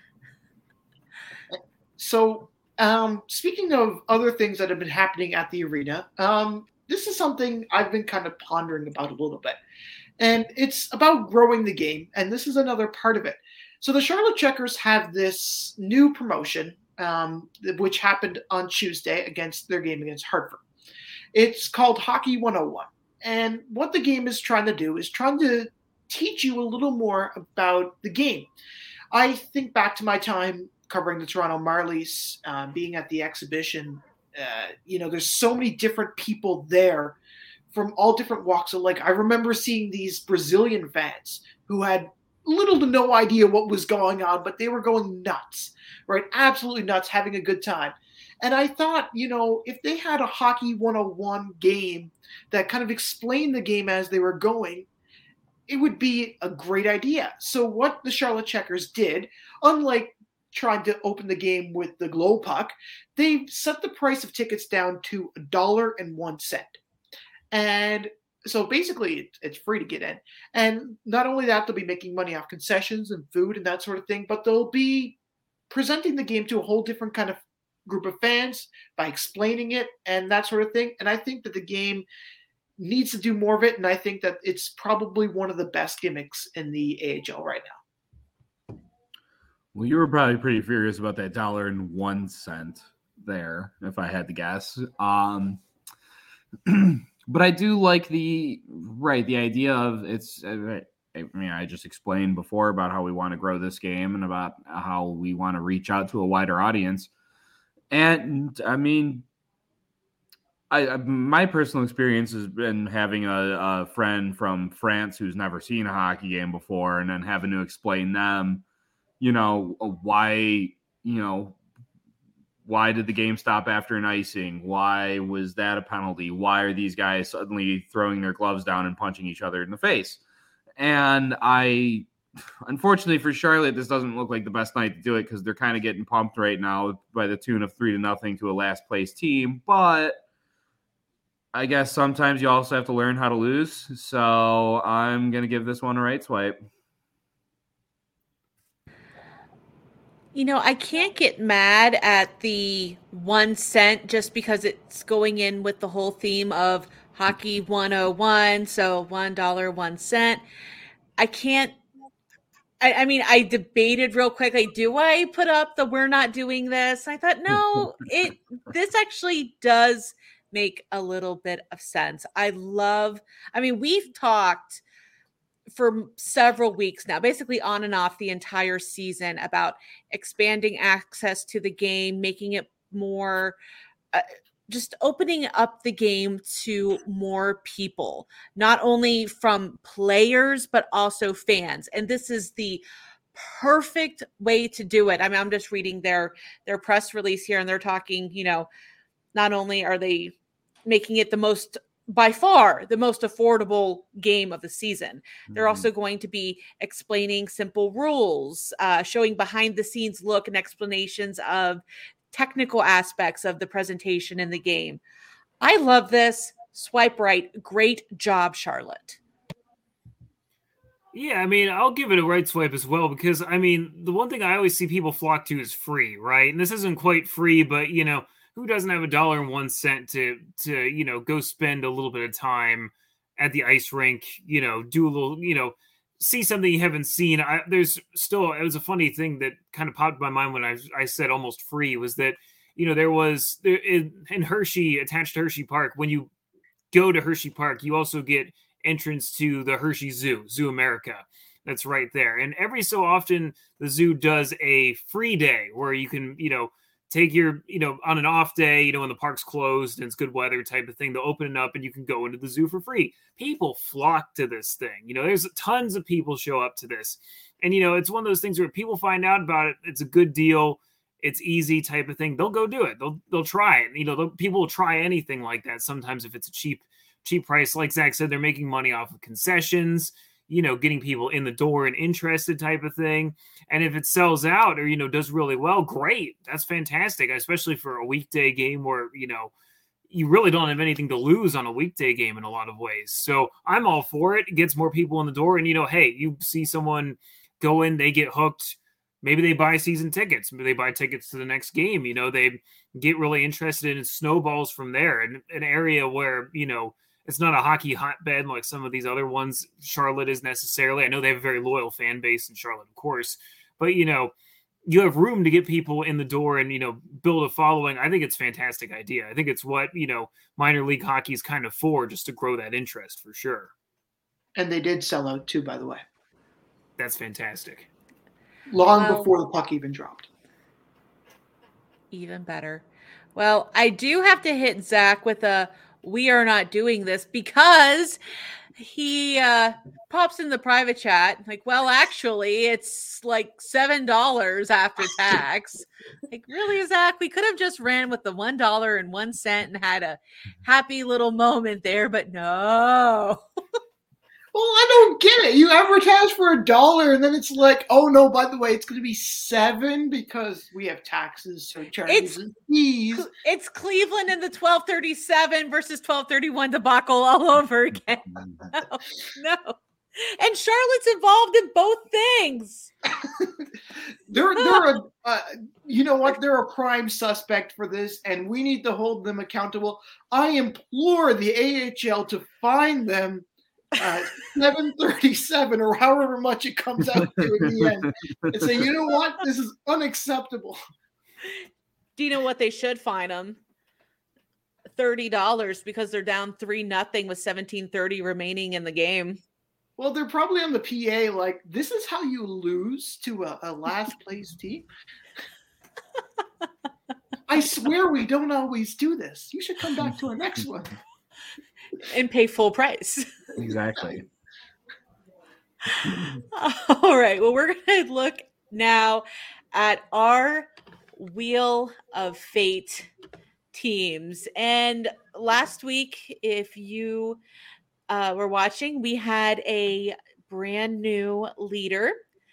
So um, speaking of other things that have been happening at the arena, um, this is something I've been kind of pondering about a little bit. And it's about growing the game. And this is another part of it. So the Charlotte Checkers have this new promotion, um, which happened on Tuesday against their game against Hartford. It's called Hockey one oh one. And what the game is trying to do is trying to teach you a little more about the game. I think back to my time covering the Toronto Marlies, uh, being at the exhibition. Uh, you know, there's so many different people there from all different walks of life. I remember seeing these Brazilian fans who had little to no idea what was going on, but they were going nuts, right? Absolutely nuts, having a good time. And I thought, you know, if they had a Hockey one oh one game that kind of explained the game as they were going, it would be a great idea. So what the Charlotte Checkers did, unlike trying to open the game with the glow puck, they set the price of tickets down to a dollar and one cent. And so basically it's free to get in. And not only that, they'll be making money off concessions and food and that sort of thing, but they'll be presenting the game to a whole different kind of group of fans by explaining it and that sort of thing. And I think that the game needs to do more of it. And I think that it's probably one of the best gimmicks in the A H L right now. Well, you were probably pretty furious about that dollar and one cent there, if I had to guess. Um, but I do like the, right, the idea of it's, I mean, I just explained before about how we want to grow this game and about how we want to reach out to a wider audience. And I mean, I, my personal experience has been having a, a friend from France who's never seen a hockey game before, and then having to explain them, you know, why, you know, why did the game stop after an icing? Why was that a penalty? Why are these guys suddenly throwing their gloves down and punching each other in the face? And I, unfortunately for Charlotte, this doesn't look like the best night to do it because they're kind of getting pumped right now by the tune of three to nothing to a last place team. But I guess sometimes you also have to learn how to lose. So I'm going to give this one a right swipe. You know, I can't get mad at the one cent just because it's going in with the whole theme of Hockey one oh one. So one dollar, one cent. I can't, I, I mean, I debated real quick. Like, do I put up the "we're not doing this"? I thought, no, it. This actually does make a little bit of sense. I love. I mean, we've talked for several weeks now, basically on and off the entire season, about expanding access to the game, making it more. Uh, just opening up the game to more people, not only from players, but also fans. And this is the perfect way to do it. I mean, I'm just reading their, their press release here, and they're talking, you know, not only are they making it the most, by far, the most affordable game of the season, mm-hmm. they're also going to be explaining simple rules, uh, showing behind the scenes look and explanations of technical aspects of the presentation in the game. I love this. Swipe right. Great job, Charlotte. Yeah, I mean, I'll give it a right swipe as well, because, I mean, the one thing I always see people flock to is free, right? And this isn't quite free, but, you know, who doesn't have a dollar and one cent to, to, you know, go spend a little bit of time at the ice rink, you know, do a little, you know, see something you haven't seen. I, there's still, it was a funny thing that kind of popped in my mind when I, I said almost free, was that, you know, there was there, in, in Hershey, attached to Hershey Park, when you go to Hershey Park, you also get entrance to the Hershey Zoo, Zoo America. That's right there. And every so often the zoo does a free day where you can, you know, take your, you know, on an off day, you know, when the park's closed and it's good weather type of thing, they'll open it up and you can go into the zoo for free. People flock to this thing. You know, there's tons of people show up to this. And, you know, it's one of those things where people find out about it. It's a good deal. It's easy type of thing. They'll go do it. They'll, they'll try it. You know, people will try anything like that. Sometimes if it's a cheap, cheap price, like Zach said, they're making money off of concessions, you know, getting people in the door and interested type of thing. And if it sells out or, you know, does really well, great. That's fantastic, especially for a weekday game where, you know, you really don't have anything to lose on a weekday game in a lot of ways. So I'm all for it. It gets more people in the door. And, you know, hey, you see someone go in, they get hooked. Maybe they buy season tickets. Maybe they buy tickets to the next game. You know, they get really interested in it. Snowballs from there. And an area where, you know, it's not a hockey hotbed like some of these other ones Charlotte is necessarily. I know they have a very loyal fan base in Charlotte, of course. But, you know, you have room to get people in the door and, you know, build a following. I think it's a fantastic idea. I think it's what, you know, minor league hockey is kind of for, just to grow that interest for sure. And they did sell out too, by the way. That's fantastic. Long well, before the puck even dropped. Even better. Well, I do have to hit Zach with a "we are not doing this," because he uh, pops in the private chat like, well, actually, it's like seven dollars after tax. Like, really, Zach? We could have just ran with the one dollar and one cent and had a happy little moment there, but no. Well, I don't get it. You advertise for a dollar, and then it's like, oh no, by the way, it's going to be seven because we have taxes, surcharges, It's- and fees. It's Cleveland in the twelve thirty-seven versus twelve thirty-one debacle all over again. No, no. And Charlotte's involved in both things. they're they're a uh, you know what? They're a prime suspect for this, and we need to hold them accountable. I implore the A H L to find them uh, seven thirty-seven or however much it comes out to in the end, and say, you know what? This is unacceptable. Do you know what they should fine them? thirty dollars because they're down three nothing with seventeen thirty remaining in the game. Well, they're probably on the P A like, this is how you lose to a, a last place team. I swear we don't always do this. You should come back to our next one. And pay full price. Exactly. All right. Well, we're going to look now at our Wheel of Fate teams. And last week, if you uh, were watching, we had a brand new leader.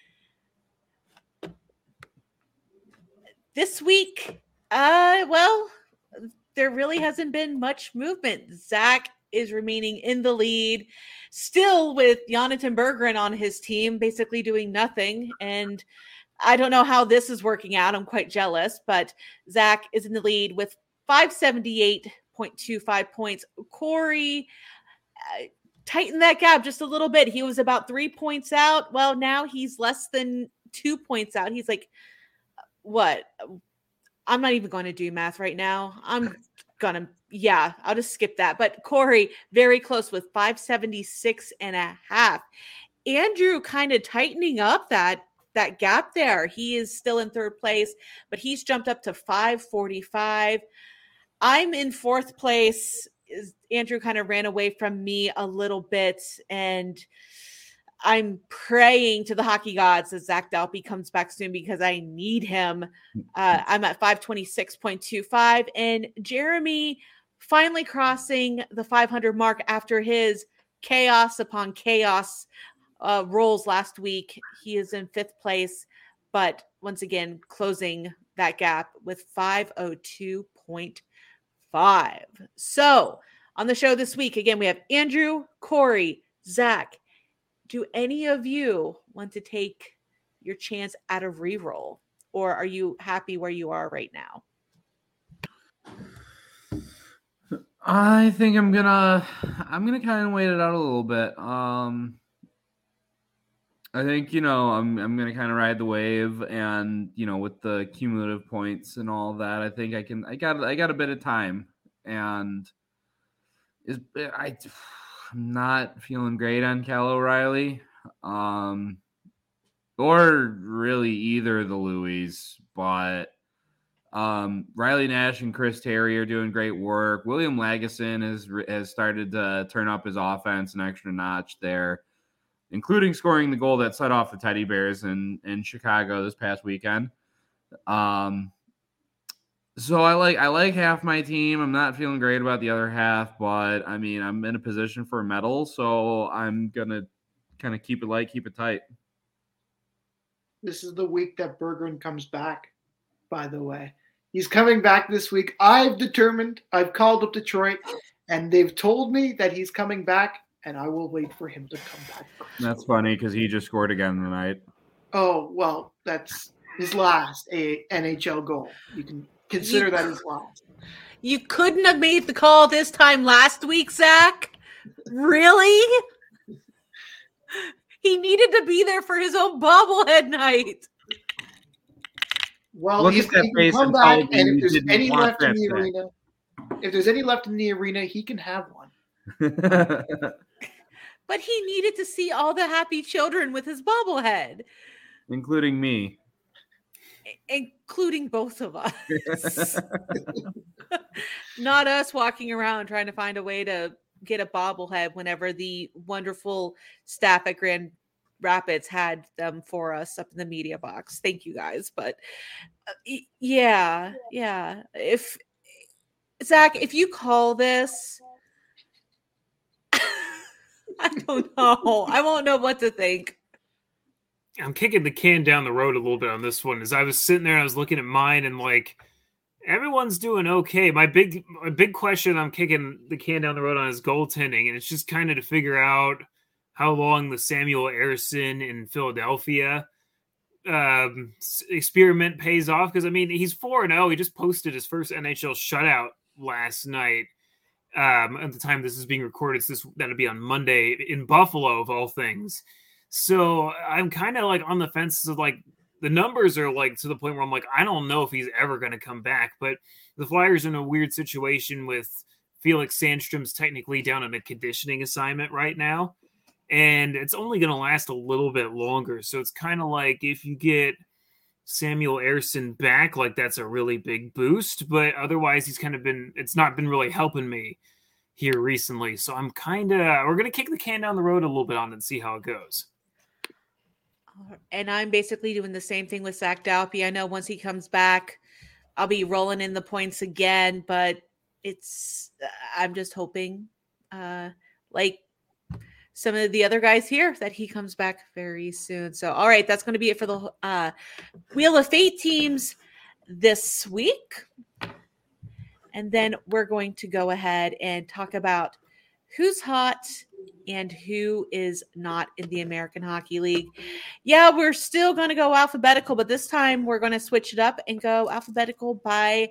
This week, uh, well, there really hasn't been much movement. Zach is remaining in the lead, still with Jonathan Berggren on his team, basically doing nothing. And I don't know how this is working out. I'm quite jealous, but Zach is in the lead with five seventy-eight point two five points. Corey, uh, tighten that gap just a little bit. He was about three points out. Well, now he's less than two points out. He's like, what? I'm not even going to do math right now. I'm going to, yeah, I'll just skip that. But Corey, very close with five seventy-six and a half. Andrew kind of tightening up that, that gap there. He is still in third place, but he's jumped up to five forty-five. I'm in fourth place. Andrew kind of ran away from me a little bit, and I'm praying to the hockey gods that Zach Dalpe comes back soon because I need him. Uh, I'm at five twenty-six point two five, and Jeremy finally crossing the five hundred mark after his chaos upon chaos uh, rolls last week. He is in fifth place, but once again, closing that gap with five oh two point five. So on the show this week, again, we have Andrew, Corey, Zach. Do any of you want to take your chance at a reroll, or are you happy where you are right now? I think I'm gonna I'm gonna kind of wait it out a little bit. Um, I think, you know, I'm I'm gonna kind of ride the wave, and you know, with the cumulative points and all that, I think I can. I got I got a bit of time, and is I. I'm not feeling great on Cal O'Reilly, um, or really either of the Louis, but um, Riley Nash and Chris Terry are doing great work. William Lagesson has has started to turn up his offense an extra notch there, including scoring the goal that set off the Teddy Bears in, in Chicago this past weekend. Um, So I like I like half my team. I'm not feeling great about the other half, but I mean, I'm in a position for a medal, so I'm gonna kind of keep it light, keep it tight. This is the week that Berggren comes back, by the way. He's coming back this week. I've determined, I've called up Detroit, and they've told me that he's coming back, and I will wait for him to come back. That's funny because he just scored again tonight. Oh, well, that's his last a N H L goal. You can consider you, that his last. You couldn't have made the call this time last week, Zach? Really? He needed to be there for his own bobblehead night. Well, Look he's at that he face can come and back, tell me and if you there's didn't any want left in that the thing. arena, if there's any left in the arena, he can have one. But he needed to see all the happy children with his bobblehead. Including me. Including both of us. Not us walking around trying to find a way to get a bobblehead whenever the wonderful staff at Grand Rapids had them for us up in the media box. Thank you guys. But uh, yeah, yeah. If Zach, if you call this, I don't know. I won't know what to think. I'm kicking the can down the road a little bit on this one. As I was sitting there, I was looking at mine, and like everyone's doing okay. My big, my big question I'm kicking the can down the road on is goaltending, and it's just kind of to figure out how long the Samuel Ersson in Philadelphia um, experiment pays off. Because I mean, he's four and zero. He just posted his first N H L shutout last night. Um, at the time this is being recorded, so this that'll be on Monday in Buffalo, of all things. So I'm kind of like on the fence of like the numbers are like to the point where I'm like, I don't know if he's ever going to come back, but the Flyers are in a weird situation with Felix Sandstrom's technically down on a conditioning assignment right now, and it's only going to last a little bit longer. So it's kind of like if you get Samuel Ersson back, like that's a really big boost, but otherwise he's kind of been, it's not been really helping me here recently. So I'm kind of, we're going to kick the can down the road a little bit on it and see how it goes. And I'm basically doing the same thing with Zach Dalpe. I know once he comes back, I'll be rolling in the points again, but it's, I'm just hoping, uh, like some of the other guys here, that he comes back very soon. So, all right, that's going to be it for the uh, Wheel of Fate teams this week. And then we're going to go ahead and talk about who's hot and who is not in the American Hockey League. Yeah, we're still going to go alphabetical, but this time we're going to switch it up and go alphabetical by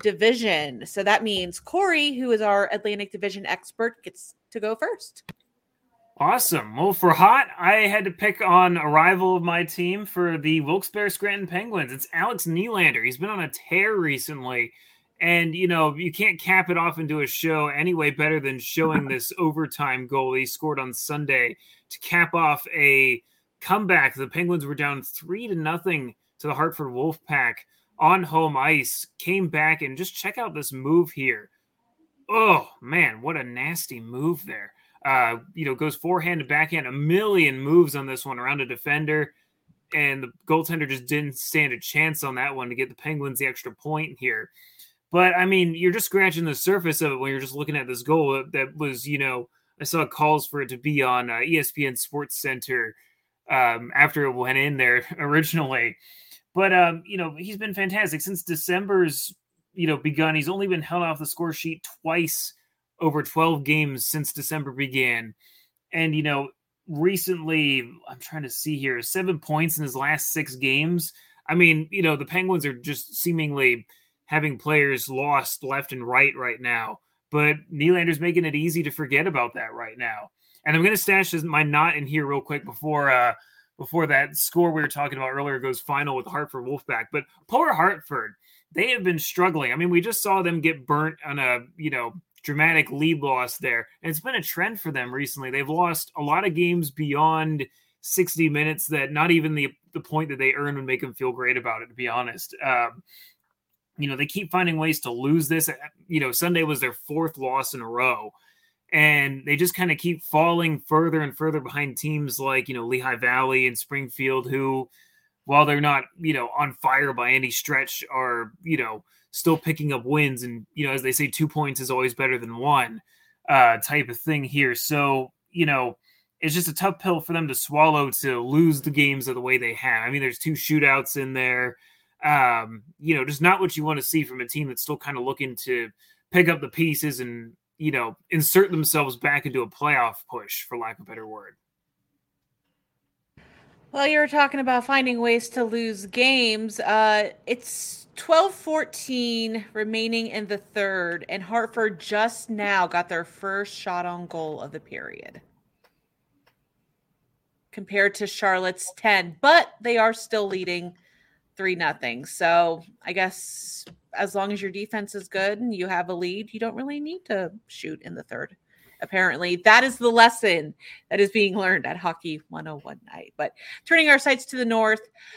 division. So that means Corey, who is our Atlantic Division expert, gets to go first. Awesome. Well, for hot, I had to pick on a rival of my team for the Wilkes-Barre Scranton Penguins. It's Alex Nylander. He's been on a tear recently. And, you know, you can't cap it off into a show anyway better than showing this overtime goal he scored on Sunday to cap off a comeback. The Penguins were down three to nothing to the Hartford Wolfpack on home ice, came back, and just check out this move here. Oh, man, what a nasty move there. Uh, you know, goes forehand to backhand, a million moves on this one around a defender, and the goaltender just didn't stand a chance on that one to get the Penguins the extra point here. But, I mean, you're just scratching the surface of it when you're just looking at this goal that was, you know, I saw calls for it to be on uh, E S P N Sports Center um, after it went in there originally. But, um, you know, he's been fantastic. Since December's, you know, begun, he's only been held off the score sheet twice over twelve games since December began. And, you know, recently, I'm trying to see here, seven points in his last six games. I mean, you know, the Penguins are just seemingly having players lost left and right right now. But Nylander's making it easy to forget about that right now. And I'm going to stash my knot in here real quick before uh, before that score we were talking about earlier goes final with Hartford Wolfpack. But poor Hartford, they have been struggling. I mean, we just saw them get burnt on a, you know, dramatic lead loss there. And it's been a trend for them recently. They've lost a lot of games beyond sixty minutes that not even the, the point that they earn would make them feel great about it, to be honest. Um, you know, they keep finding ways to lose this. You know, Sunday was their fourth loss in a row. And they just kind of keep falling further and further behind teams like, you know, Lehigh Valley and Springfield, who, while they're not, you know, on fire by any stretch, are, you know, still picking up wins. And, you know, as they say, two points is always better than one uh, type of thing here. So, you know, it's just a tough pill for them to swallow to lose the games of the way they have. I mean, there's two shootouts in there. Um, you know, just not what you want to see from a team that's still kind of looking to pick up the pieces and, you know, insert themselves back into a playoff push, for lack of a better word. Well, you were talking about finding ways to lose games. Uh, it's twelve fourteen remaining in the third, and Hartford just now got their first shot on goal of the period compared to Charlotte's ten, but they are still leading three nothing. So I guess as long as your defense is good and you have a lead, you don't really need to shoot in the third. Apparently, that is the lesson that is being learned at Hockey one oh one night. But turning our sights to the north,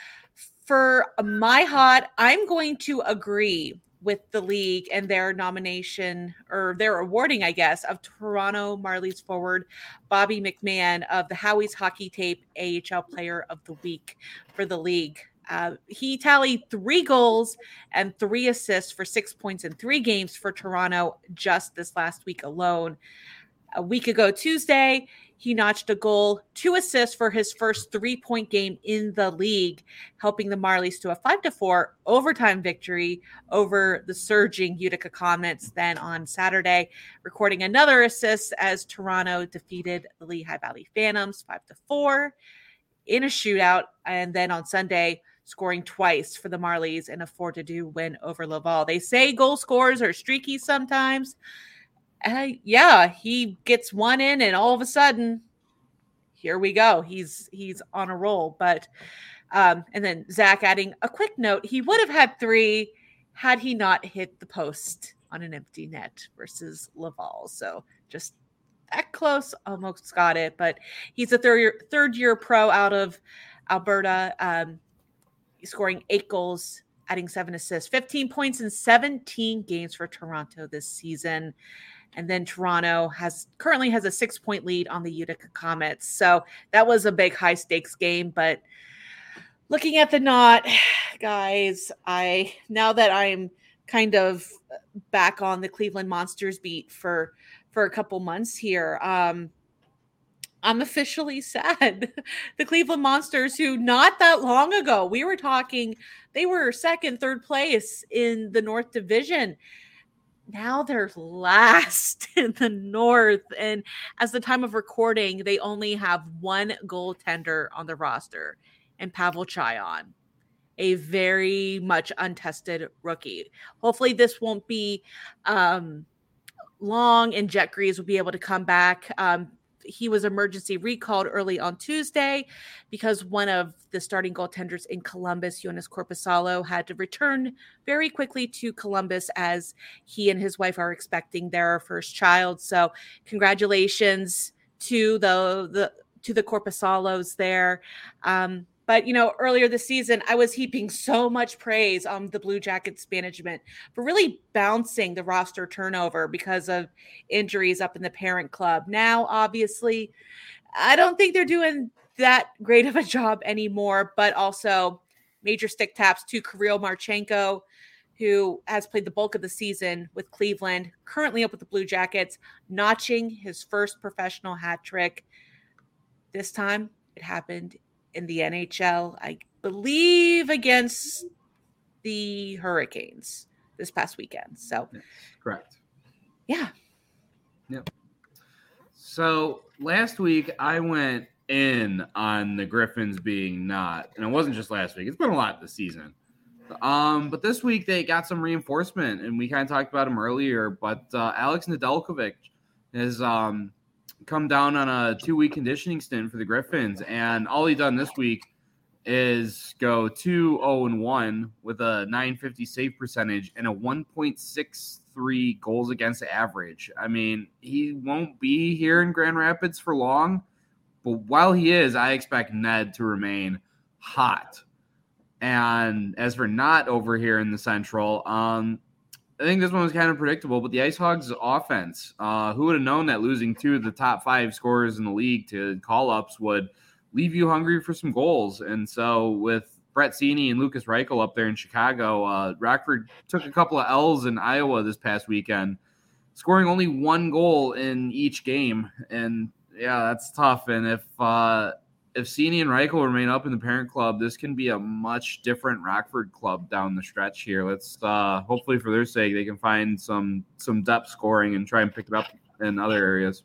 for my hot, I'm going to agree with the league and their nomination, or their awarding, I guess, of Toronto Marlies forward Bobby McMahon of the Howie's Hockey Tape A H L Player of the Week for the league. Uh, he tallied three goals and three assists for six points in three games for Toronto just this last week alone. A week ago Tuesday, he notched a goal, two assists for his first three-point game in the league, helping the Marlies to a five to four overtime victory over the surging Utica Comets. Then on Saturday, recording another assist as Toronto defeated the Lehigh Valley Phantoms five to four in a shootout. And then on Sunday, scoring twice for the Marlies in a four to two win over Laval. They say goal scorers are streaky sometimes. Uh, yeah, he gets one in, and all of a sudden, here we go. He's he's on a roll. But um, and then Zach adding a quick note: he would have had three had he not hit the post on an empty net versus Laval. So just that close, almost got it. But he's a third year, third year pro out of Alberta. Um, he's scoring eight goals, adding seven assists, fifteen points in seventeen games for Toronto this season. And then Toronto has currently has a six-point lead on the Utica Comets. So that was a big high-stakes game. But looking at the knot, guys, I now that I'm kind of back on the Cleveland Monsters beat for for a couple months here, um, I'm officially sad. The Cleveland Monsters, who not that long ago, we were talking, they were second, third place in the North Division. Now they're last in the North. And as the time of recording, they only have one goaltender on the roster, and Pavel Chayon, a very much untested rookie. Hopefully this won't be um, long, and Jet Greaves will be able to come back. Um, he was emergency recalled early on Tuesday because one of the starting goaltenders in Columbus, Jonas Korpisalo, had to return very quickly to Columbus as he and his wife are expecting their first child. So congratulations to the, the to the Korpisalos there. Um, But, you know, earlier this season, I was heaping so much praise on the Blue Jackets management for really bouncing the roster turnover because of injuries up in the parent club. Now, obviously, I don't think they're doing that great of a job anymore, but also major stick taps to Kirill Marchenko, who has played the bulk of the season with Cleveland, currently up with the Blue Jackets, notching his first professional hat trick. This time, it happened in the N H L, I believe, against the Hurricanes this past weekend. So, yes, correct. Yeah. Yep. So last week I went in on the Griffins being not, and it wasn't just last week. It's been a lot this season. Um, but this week they got some reinforcement, and we kind of talked about him earlier. But uh, Alex Nedeljkovic has um. come down on a two-week conditioning stint for the Griffins, and all he done this week is go two oh and one with a nine fifty save percentage and a one point six three goals against average. I mean, he won't be here in Grand Rapids for long, but while he is, I expect Ned to remain hot. And as for not over here in the Central, um, I think this one was kind of predictable, but the Ice Hogs offense, uh, who would have known that losing two of the top five scorers in the league to call-ups would leave you hungry for some goals? And so with Brett Seney and Lucas Reichel up there in Chicago, uh, Rockford took a couple of L's in Iowa this past weekend, scoring only one goal in each game. And, yeah, that's tough. And if uh, if Seney and Reichel remain up in the parent club, this can be a much different Rockford club down the stretch here. Let's uh, hopefully for their sake they can find some some depth scoring and try and pick it up in other areas.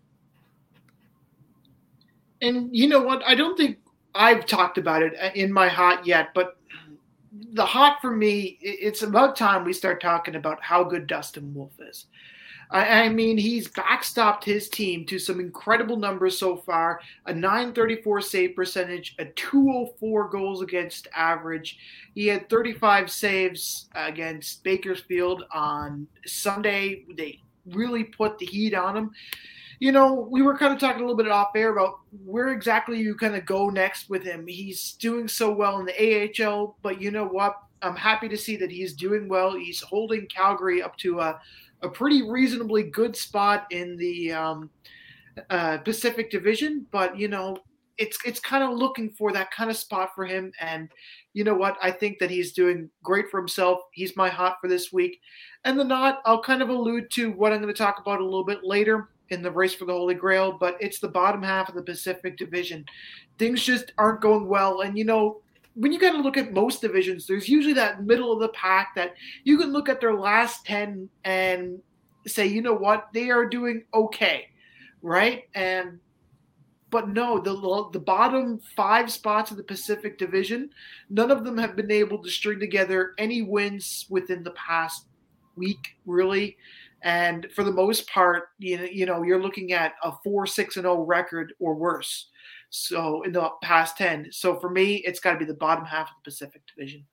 And you know what? I don't think I've talked about it in my hot yet, but the hot for me, it's about time we start talking about how good Dustin Wolf is. I mean, he's backstopped his team to some incredible numbers so far, a nine thirty-four save percentage, a two oh four goals against average. He had thirty-five saves against Bakersfield on Sunday. They really put the heat on him. You know, we were kind of talking a little bit off air about where exactly you kind of go next with him. He's doing so well in the A H L, but you know what? I'm happy to see that he's doing well. He's holding Calgary up to a a pretty reasonably good spot in the um, uh, Pacific Division, but you know, it's it's kind of looking for that kind of spot for him. And you know what? I think that he's doing great for himself. He's my hot for this week. And the not, I'll kind of allude to what I'm going to talk about a little bit later in the race for the Holy Grail, but it's the bottom half of the Pacific Division. Things just aren't going well. And you know, when you got to look at most divisions, there's usually that middle of the pack that you can look at their last ten and say, you know what, they are doing okay, right? And but no, the the bottom five spots of the Pacific Division, none of them have been able to string together any wins within the past week, really. And for the most part, you know, you know, you're looking at a four six and oh record or worse. So in the past ten. So for me, it's got to be the bottom half of the Pacific Division.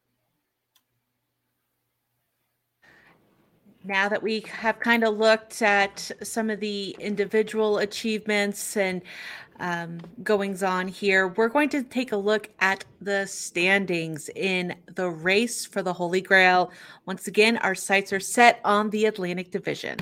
Now that we have kind of looked at some of the individual achievements and um, goings on here, we're going to take a look at the standings in the race for the Holy Grail. Once again, our sights are set on the Atlantic Division.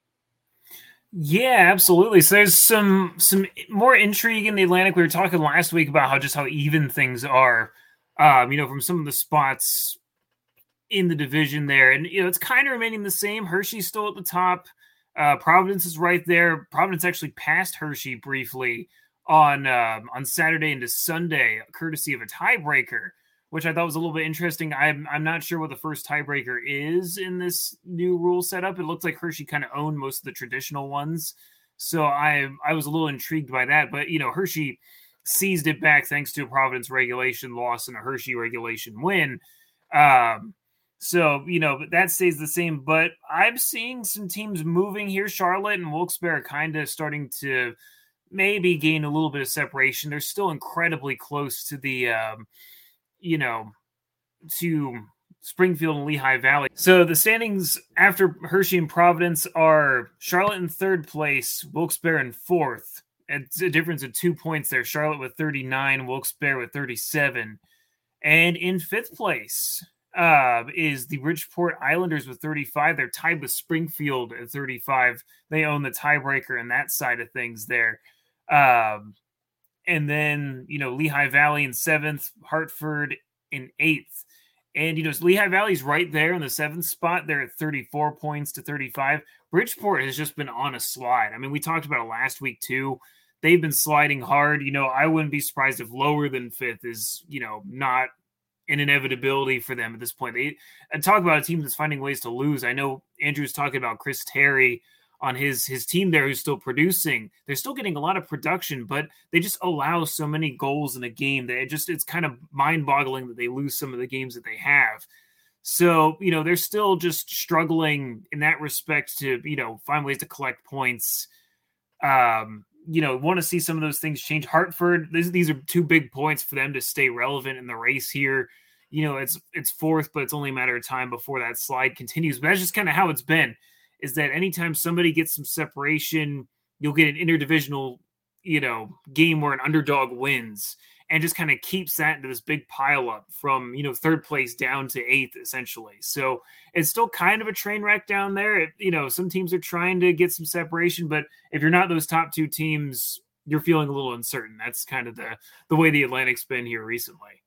Yeah, absolutely. So there's some some more intrigue in the Atlantic. We were talking last week about how just how even things are, um, you know, from some of the spots in the division there. And, you know, it's kind of remaining the same. Hershey's still at the top. Uh, Providence is right there. Providence actually passed Hershey briefly on um, on Saturday into Sunday, courtesy of a tiebreaker, which I thought was a little bit interesting. I'm I'm not sure what the first tiebreaker is in this new rule setup. It looks like Hershey kind of owned most of the traditional ones. So I I was a little intrigued by that. But, you know, Hershey seized it back thanks to a Providence regulation loss and a Hershey regulation win. Um, so, you know, that stays the same. But I'm seeing some teams moving here. Charlotte and Wilkes-Barre kind of starting to maybe gain a little bit of separation. They're still incredibly close to the, um, you know, to Springfield and Lehigh Valley. So the standings after Hershey and Providence are Charlotte in third place, Wilkes-Barre in fourth. It's a difference of two points there. Charlotte with thirty-nine, Wilkes-Barre with thirty-seven. And in fifth place uh, is the Bridgeport Islanders with thirty-five. They're tied with Springfield at thirty-five. They own the tiebreaker in that side of things there. Um, and then, you know, Lehigh Valley in seventh, Hartford in eighth. And, you know, Lehigh Valley's right there in the seventh spot. They're at thirty-four points to thirty-five. Bridgeport has just been on a slide. I mean, we talked about it last week, too. They've been sliding hard. You know, I wouldn't be surprised if lower than fifth is, you know, not an inevitability for them at this point. They and talk about a team that's finding ways to lose. I know Andrew's talking about Chris Terry on his his team there who's still producing. They're still getting a lot of production, but they just allow so many goals in a game that it just it's kind of mind-boggling that they lose some of the games that they have. So, you know, they're still just struggling in that respect to, you know, find ways to collect points. Um, you know, want to see some of those things change. Hartford, these, these are two big points for them to stay relevant in the race here. You know, it's it's fourth, but it's only a matter of time before that slide continues. But that's just kind of how it's been. Is that anytime somebody gets some separation, you'll get an interdivisional, you know, game where an underdog wins and just kind of keeps that into this big pile up from, you know, third place down to eighth, essentially. So it's still kind of a train wreck down there. It, you know, some teams are trying to get some separation, but if you're not those top two teams, you're feeling a little uncertain. That's kind of the, the way the Atlantic's been here recently.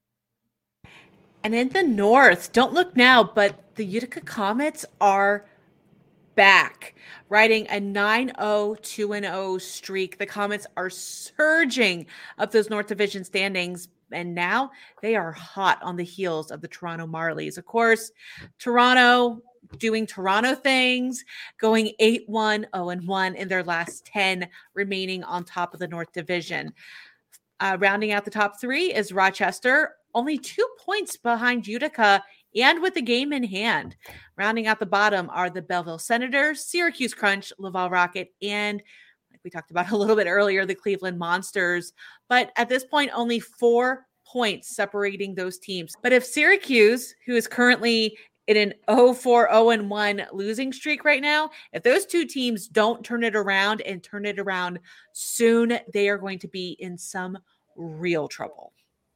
And in the North, don't look now, but the Utica Comets are back, riding a nine oh two and oh streak. The Comets are surging up those North Division standings, and now they are hot on the heels of the Toronto Marlies. Of course, Toronto doing Toronto things, going eight one oh and one in their last ten, remaining on top of the North Division. Uh, rounding out the top three is Rochester, only two points behind Utica and with the game in hand. Rounding out the bottom are the Belleville Senators, Syracuse Crunch, Laval Rocket, and like we talked about a little bit earlier, the Cleveland Monsters. But at this point, only four points separating those teams. But if Syracuse, who is currently in an oh four oh and one losing streak right now, if those two teams don't turn it around and turn it around soon, they are going to be in some real trouble.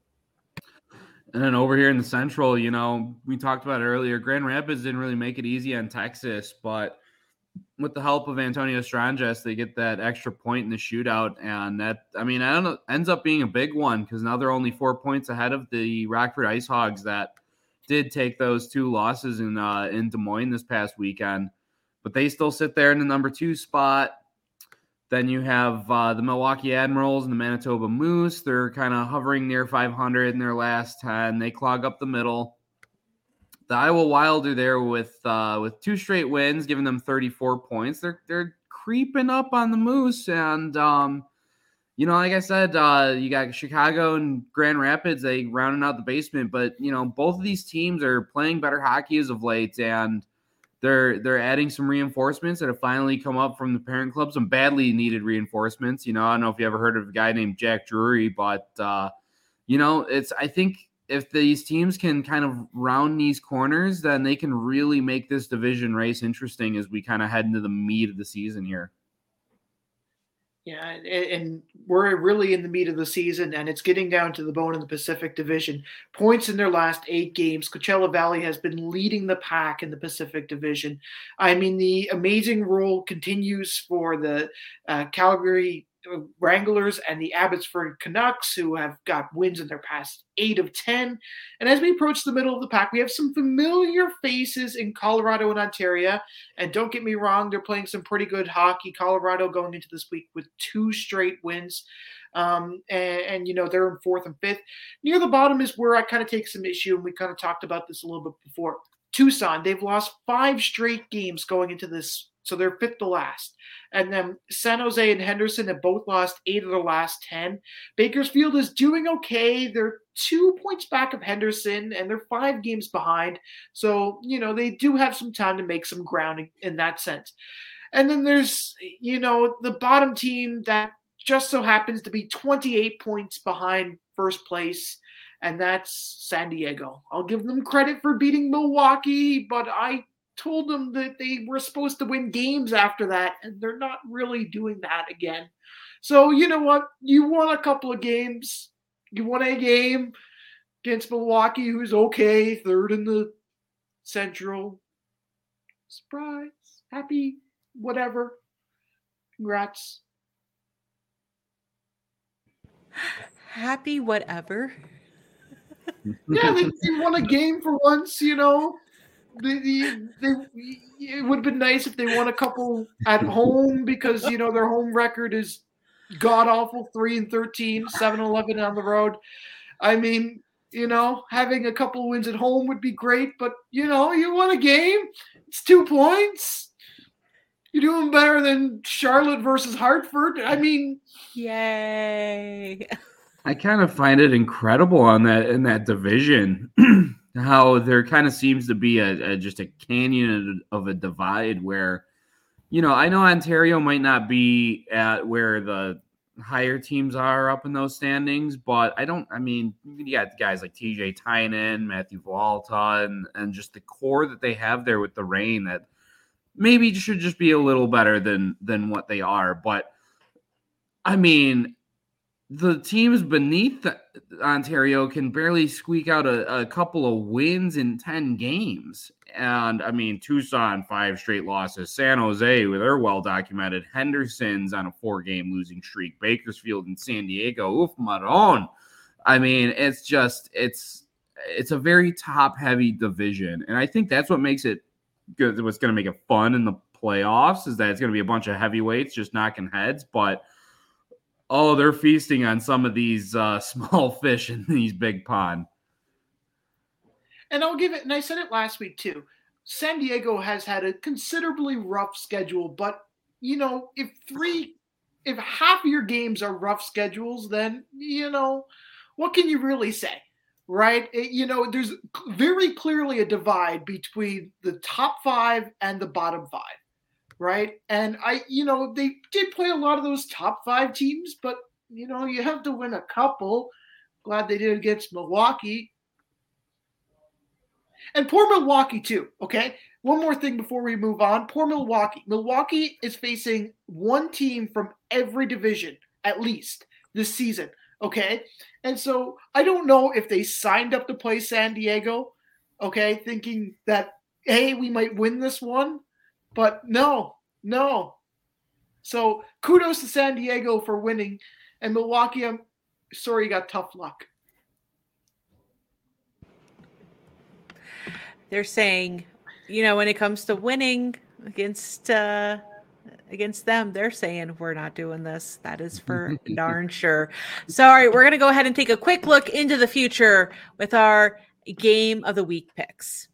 And then over here in the Central, you know, we talked about it earlier, Grand Rapids didn't really make it easy on Texas, but with the help of Antonio Stranges, they get that extra point in the shootout. And that, I mean, I don't know, ends up being a big one because now they're only four points ahead of the Rockford Ice Hogs that did take those two losses in, uh, in Des Moines this past weekend. But they still sit there in the number two spot. Then you have uh, the Milwaukee Admirals and the Manitoba Moose. They're kind of hovering near five hundred in their last ten. They clog up the middle. The Iowa Wild are there with uh, with two straight wins, giving them thirty-four points. They're they're creeping up on the Moose, and um, you know, like I said, uh, you got Chicago and Grand Rapids. They rounding out the basement, but you know, both of these teams are playing better hockey as of late, and They're they're adding some reinforcements that have finally come up from the parent club, some badly needed reinforcements. You know, I don't know if you ever heard of a guy named Jack Drury, but, uh, you know, it's I think if these teams can kind of round these corners, then they can really make this division race interesting as we kind of head into the meat of the season here. Yeah, and we're really in the meat of the season, and it's getting down to the bone in the Pacific Division. Points in their last eight games. Coachella Valley has been leading the pack in the Pacific Division. I mean, the amazing role continues for the uh, Calgary Wranglers and the Abbotsford Canucks, who have got wins in their past eight of ten. And as we approach the middle of the pack, we have some familiar faces in Colorado and Ontario. And don't get me wrong, they're playing some pretty good hockey. Colorado going into this week with two straight wins. Um, and, and, you know, they're in fourth and fifth. Near the bottom is where I kind of take some issue, and we kind of talked about this a little bit before. Tucson, they've lost five straight games going into this, so they're fifth to last. And then San Jose and Henderson have both lost eight of their last ten. Bakersfield is doing okay. They're two points back of Henderson, and they're five games behind. So, you know, they do have some time to make some ground in that sense. And then there's, you know, the bottom team that just so happens to be twenty-eight points behind first place, and that's San Diego. I'll give them credit for beating Milwaukee, but I told them that they were supposed to win games after that, and they're not really doing that again. So, you know what? You won a couple of games. You won a game against Milwaukee, who's okay, third in the Central. Surprise. Happy, whatever. Congrats. Happy whatever. Yeah, they, they won a game for once, you know. They, they, they, it would have been nice if they won a couple at home because, you know, their home record is god-awful, three and thirteen, seven and eleven on the road. I mean, you know, having a couple wins at home would be great, but, you know, you won a game. It's two points. You're doing better than Charlotte versus Hartford. I mean, yay. I kind of find it incredible on that in that division how there kind of seems to be a, a just a canyon of a divide where, you know, I know Ontario might not be at where the higher teams are up in those standings, but I don't, I mean, you got guys like T J Tynan, Matthew Valta, and, and just the core that they have there with the Reign that maybe should just be a little better than, than what they are. But I mean, the teams beneath the, Ontario can barely squeak out a, a couple of wins in ten games. And I mean, Tucson, five straight losses. San Jose, with their well-documented. Henderson's on a four-game losing streak. Bakersfield and San Diego. Oof, Maron. I mean, it's just, it's, it's a very top-heavy division. And I think that's what makes it good. What's going to make it fun in the playoffs is that it's going to be a bunch of heavyweights just knocking heads. But oh, they're feasting on some of these uh, small fish in these big pond. And I'll give it, and I said it last week too, San Diego has had a considerably rough schedule, but, you know, if three, if half of your games are rough schedules, then, you know, what can you really say, right? It, you know, there's very clearly a divide between the top five and the bottom five. Right. And I, you know, they did play a lot of those top five teams, but, you know, you have to win a couple. Glad they did against Milwaukee. And poor Milwaukee, too. Okay. One more thing before we move on. Poor Milwaukee. Milwaukee is facing one team from every division, at least this season. Okay. And so I don't know if they signed up to play San Diego. Okay. Thinking that, hey, we might win this one. But no, no. So kudos to San Diego for winning. And Milwaukee, I'm sorry you got tough luck. They're saying, you know, when it comes to winning against uh, against them, they're saying we're not doing this. That is for darn sure. So, all right, we're going to go ahead and take a quick look into the future with our Game of the Week picks.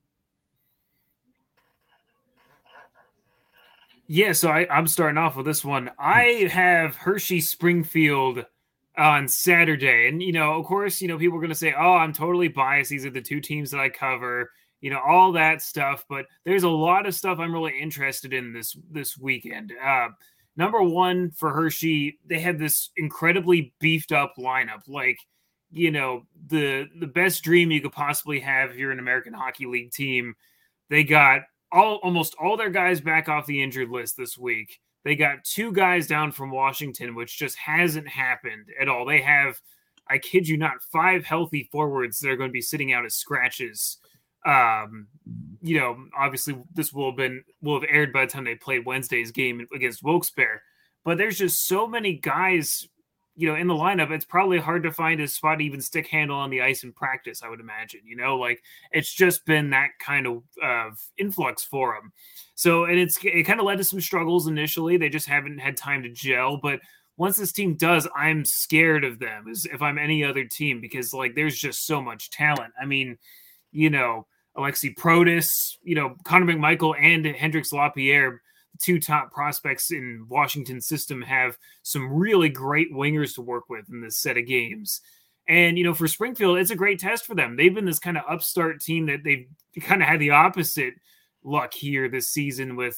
Yeah, so I, I'm starting off with this one. I have Hershey Springfield on Saturday. And, you know, of course, you know, people are going to say, oh, I'm totally biased. These are the two teams that I cover, you know, all that stuff. But there's a lot of stuff I'm really interested in this this weekend. Uh, number one for Hershey, they have this incredibly beefed up lineup. Like, you know, the the best dream you could possibly have if you're an American Hockey League team. They got all almost all their guys back off the injured list this week. They got two guys down from Washington, which just hasn't happened at all. They have, I kid you not, five healthy forwards that are going to be sitting out as scratches. Um, you know, obviously this will have been will have aired by the time they played Wednesday's game against Wilkes-Barre. But there's just so many guys, you know, in the lineup. It's probably hard to find a spot to even stick handle on the ice in practice, I would imagine. You know, like it's just been that kind of uh, influx for them. So, and it's it kind of led to some struggles initially. They just haven't had time to gel. But once this team does, I'm scared of them as if I'm any other team because, like, there's just so much talent. I mean, you know, Alexi Protas, you know, Connor McMichael and Hendrix Lapierre, two top prospects in Washington system, have some really great wingers to work with in this set of games. And, you know, for Springfield, it's a great test for them. They've been this kind of upstart team that they've kind of had the opposite luck here this season with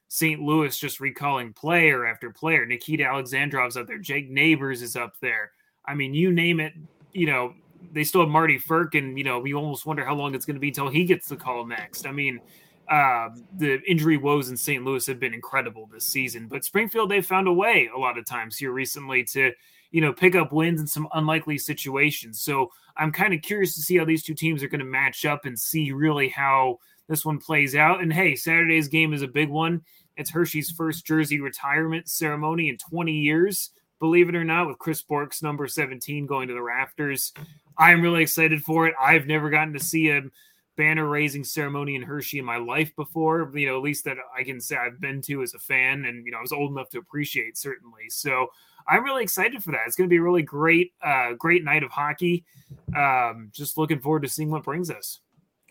Saint Louis just recalling player after player. Nikita Alexandrov's up there. Jake Neighbors is up there. I mean, you name it, you know, they still have Marty Ferk, and, you know, we almost wonder how long it's going to be until he gets the call next. I mean, uh, the injury woes in Saint Louis have been incredible this season, but Springfield, they've found a way a lot of times here recently to, you know, pick up wins in some unlikely situations. So I'm kind of curious to see how these two teams are going to match up and see really how this one plays out. And hey, Saturday's game is a big one. It's Hershey's first jersey retirement ceremony in twenty years, believe it or not, with Chris Bork's number seventeen going to the rafters. I'm really excited for it. I've never gotten to see a banner raising ceremony in Hershey in my life before, you know, at least that I can say I've been to as a fan, and, you know, I was old enough to appreciate, certainly. So I'm really excited for that. It's going to be a really great, uh, great night of hockey. Um, just looking forward to seeing what brings us.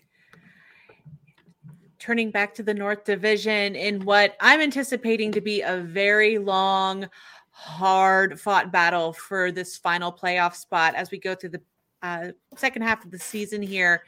Turning back to the North Division in what I'm anticipating to be a very long, hard fought battle for this final playoff spot as we go through the uh, second half of the season here.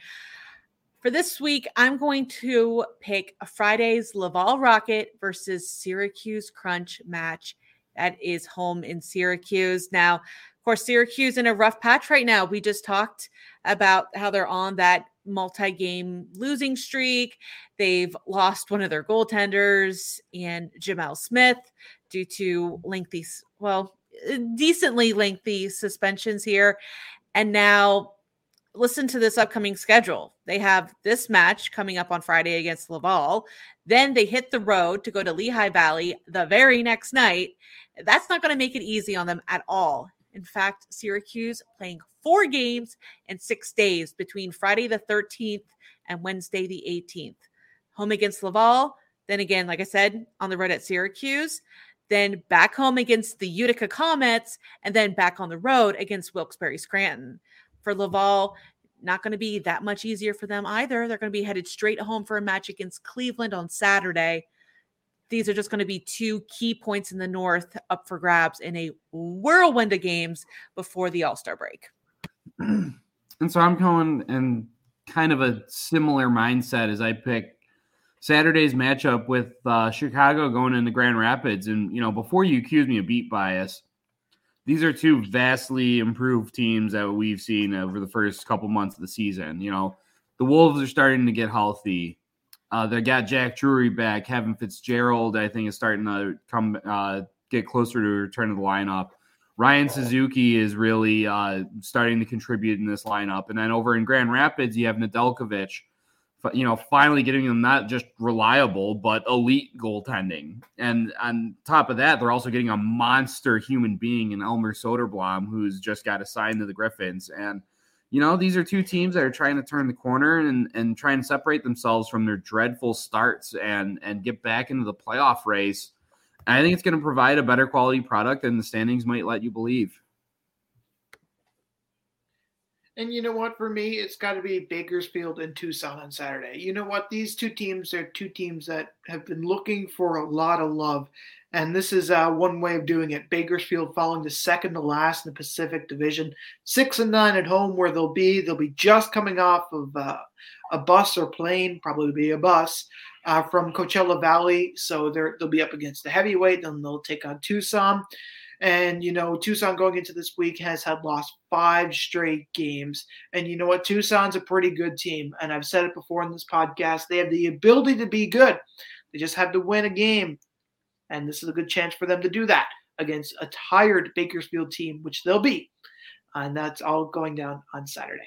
For this week, I'm going to pick a Friday's Laval Rocket versus Syracuse Crunch match. That is home in Syracuse. Now, of course, Syracuse in a rough patch right now. We just talked about how they're on that multi-game losing streak. They've lost one of their goaltenders and Jamel Smith due to lengthy, well, decently lengthy suspensions here. And now listen to this upcoming schedule. They have this match coming up on Friday against Laval. Then they hit the road to go to Lehigh Valley the very next night. That's not going to make it easy on them at all. In fact, Syracuse playing four games in six days between Friday the thirteenth and Wednesday the eighteenth. Home against Laval. Then again, like I said, on the road at Syracuse. Then back home against the Utica Comets. And then back on the road against Wilkes-Barre Scranton. For Laval, not going to be that much easier for them either. They're going to be headed straight home for a match against Cleveland on Saturday. These are just going to be two key points in the North up for grabs in a whirlwind of games before the All-Star break. And so I'm going in kind of a similar mindset as I pick Saturday's matchup with uh, Chicago going into Grand Rapids. And, you know, before you accuse me of beat bias, these are two vastly improved teams that we've seen over the first couple months of the season. You know, the Wolves are starting to get healthy. Uh, they got Jack Drury back. Kevin Fitzgerald, I think, is starting to come uh, get closer to return to the lineup. Ryan Suzuki is really uh, starting to contribute in this lineup. And then over in Grand Rapids, you have Nedeljkovic, you know, finally getting them not just reliable, but elite goaltending. And on top of that, they're also getting a monster human being in Elmer Soderblom, who's just got assigned to the Griffins. And, you know, these are two teams that are trying to turn the corner and, and try and separate themselves from their dreadful starts and, and get back into the playoff race. And I think it's going to provide a better quality product than the standings might let you believe. And you know what? For me, it's got to be Bakersfield and Tucson on Saturday. You know what? These two teams are two teams that have been looking for a lot of love. And this is uh, one way of doing it. Bakersfield falling to second to last in the Pacific Division. Six and nine at home where they'll be. They'll be just coming off of uh, a bus or plane, probably be a bus, uh, from Coachella Valley. So they're, they'll be up against the heavyweight. Then they'll take on Tucson. And, you know, Tucson going into this week has had lost five straight games. And you know what? Tucson's a pretty good team. And I've said it before in this podcast. They have the ability to be good. They just have to win a game. And this is a good chance for them to do that against a tired Bakersfield team, which they'll be. And that's all going down on Saturday.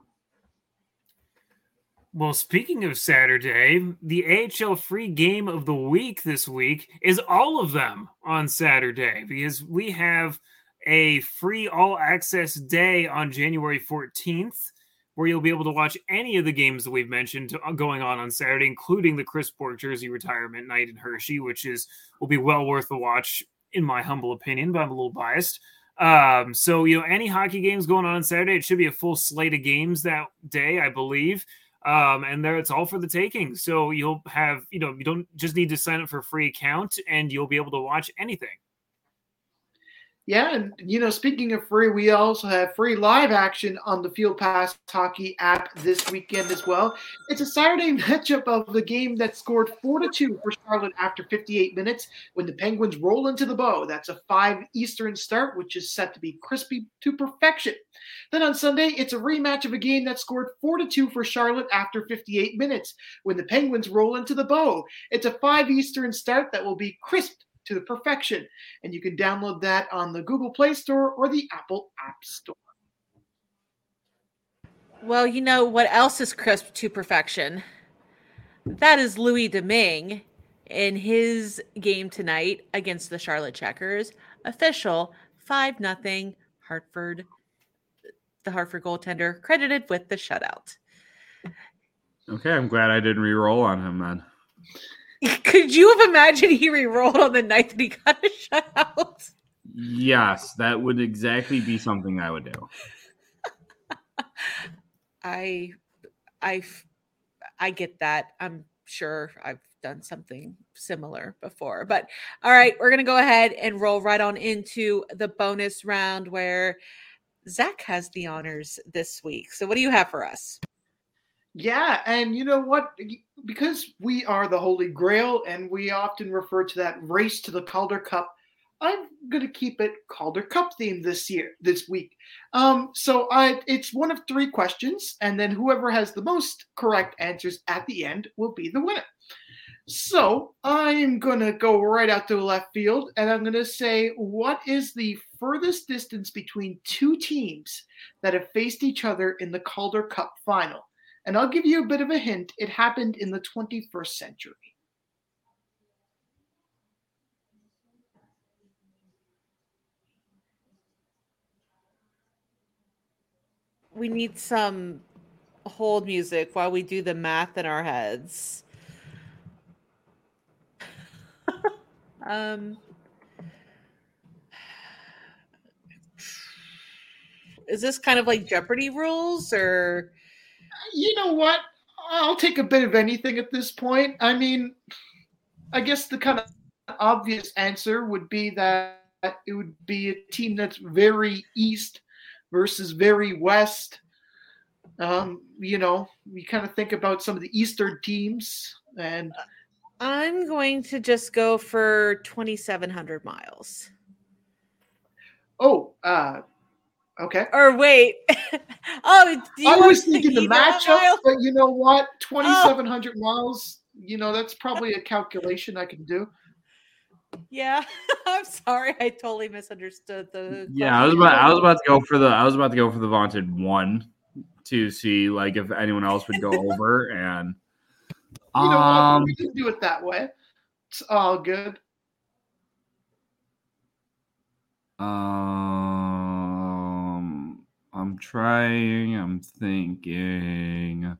Well, speaking of Saturday, the A H L free game of the week this week is all of them on Saturday because we have a free all-access day on January fourteenth where you'll be able to watch any of the games that we've mentioned going on on Saturday, including the Chris Bork jersey retirement night in Hershey, which is will be well worth the watch, in my humble opinion, but I'm a little biased. Um, so, you know, any hockey games going on on Saturday, it should be a full slate of games that day, I believe. Um, and there it's all for the taking. So you'll have, you know, you don't just need to sign up for a free account and you'll be able to watch anything. Yeah, and you know, speaking of free, we also have free live action on the Field Pass Hockey app this weekend as well. It's a Saturday matchup of the game that scored four to two for Charlotte after fifty-eight minutes when the Penguins roll into the Bow. That's a five Eastern start, which is set to be crispy to perfection. Then on Sunday, it's a rematch of a game that scored four to two for Charlotte after fifty-eight minutes when the Penguins roll into the Bow. It's a five Eastern start that will be crisp to the perfection, and you can download that on the Google Play Store or the Apple App Store. Well, you know what else is crisp to perfection? That is Louis Domingue in his game tonight against the Charlotte Checkers. Official five nothing Hartford. The Hartford goaltender credited with the shutout. Okay, I'm glad I didn't re-roll on him then. Could you have imagined he re-rolled on the night that he got a shutout? Yes, that would exactly be something I would do. I, I, I get that. I'm sure I've done something similar before. But all right, we're going to go ahead and roll right on into the bonus round where Zach has the honors this week. So what do you have for us? Yeah, and you know what? Because we are the Holy Grail and we often refer to that race to the Calder Cup, I'm going to keep it Calder Cup themed this year, this week. Um, so I, it's one of three questions, and then whoever has the most correct answers at the end will be the winner. So I'm going to go right out to left field, and I'm going to say, what is the furthest distance between two teams that have faced each other in the Calder Cup final? And I'll give you a bit of a hint. It happened in the twenty-first century. We need some hold music while we do the math in our heads. um, is this kind of like Jeopardy rules, or? You know what? I'll take a bit of anything at this point. I mean, I guess the kind of obvious answer would be that it would be a team that's very east versus very west. Um, you know, you kind of think about some of the Eastern teams, and I'm going to just go for twenty-seven hundred miles. Oh, uh, okay. Or wait. oh, do you I want was to thinking the eat that matchup, mile? but you know what? twenty-seven hundred oh. miles, you know, that's probably a calculation I can do. Yeah, I'm sorry. I totally misunderstood the Yeah, I was about I was about to go for the I was about to go for the vaunted one to see like if anyone else would go over, and you know um what? We can do it that way. It's all good. Um I'm trying, I'm thinking.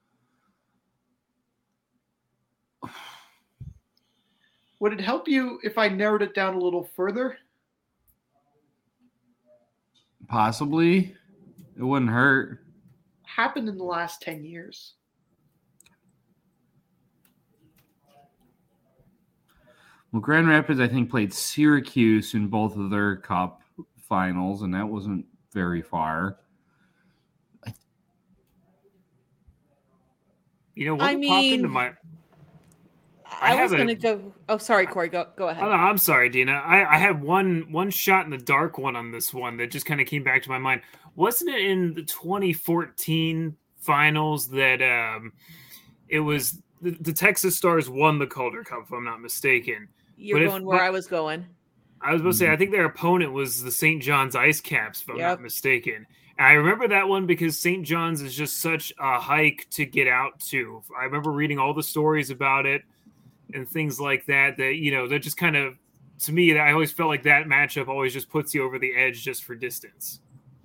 Would it help you if I narrowed it down a little further? Possibly. It wouldn't hurt. Happened in the last ten years. Well, Grand Rapids, I think, played Syracuse in both of their cup finals, and that wasn't very far. You know what I popped mean, into my I, I was have going to a- go. Oh, sorry, Corey. Go go ahead. Oh, no, I'm sorry, Dina. I, I had one one shot in the dark one on this one that just kind of came back to my mind. Wasn't it in the twenty fourteen finals that um, it was the, the Texas Stars won the Calder Cup, if I'm not mistaken? You're but if- going where but- I was going. I was about to say, I think their opponent was the Saint John's Ice Caps, if I'm Yep. not mistaken. And I remember that one because Saint John's is just such a hike to get out to. I remember reading all the stories about it and things like that, that, you know, that just kind of, to me, I always felt like that matchup always just puts you over the edge just for distance.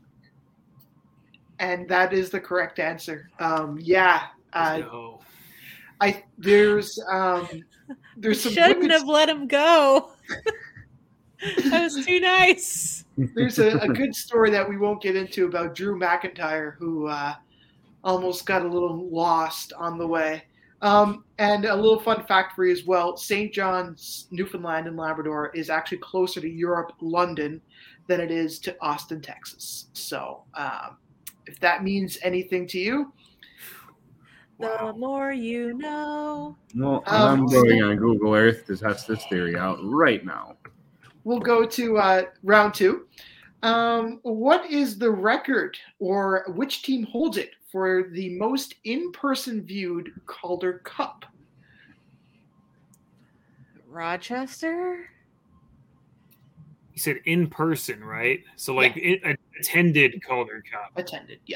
And that is the correct answer. Um, yeah. Uh, So, I there's um, there's some Shouldn't women's- have let him go. That was too nice. There's a, a good story that we won't get into about Drew McIntyre, who uh, almost got a little lost on the way. Um, and a little fun fact for you as well, Saint John's, Newfoundland and Labrador is actually closer to Europe, London, than it is to Austin, Texas. So um, if that means anything to you. The wow. more you know. Well, Um, I'm going on Google Earth to test this theory out right now. We'll go to uh, round two. Um, what is the record, or which team holds it, for the most in-person viewed Calder Cup? Rochester? You said in person, right? So like Yeah. it, attended Calder Cup. Attended, yeah.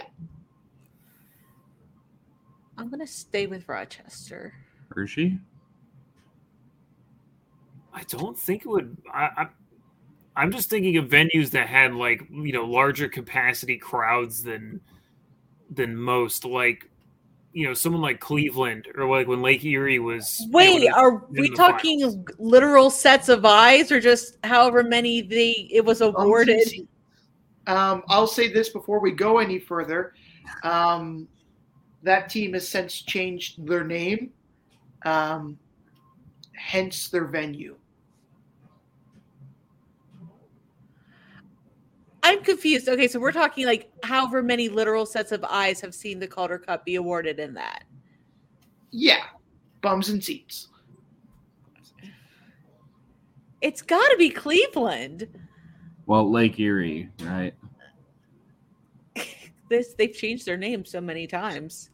I'm going to stay with Rochester. Hershey? I don't think it would. I, I, I'm just thinking of venues that had like, you know, larger capacity crowds than than most. Like, you know, someone like Cleveland, or like when Lake Erie was. Wait, you know, are we talking finals. Literal sets of eyes, or just however many they it was awarded? Um, I'll say this before we go any further. Um, that team has since changed their name, um, hence their venue. I'm confused. Okay, so we're talking like however many literal sets of eyes have seen the Calder Cup be awarded in that. Yeah, bums and seats. It's got to be Cleveland. Well, Lake Erie, right? This they've changed their name so many times.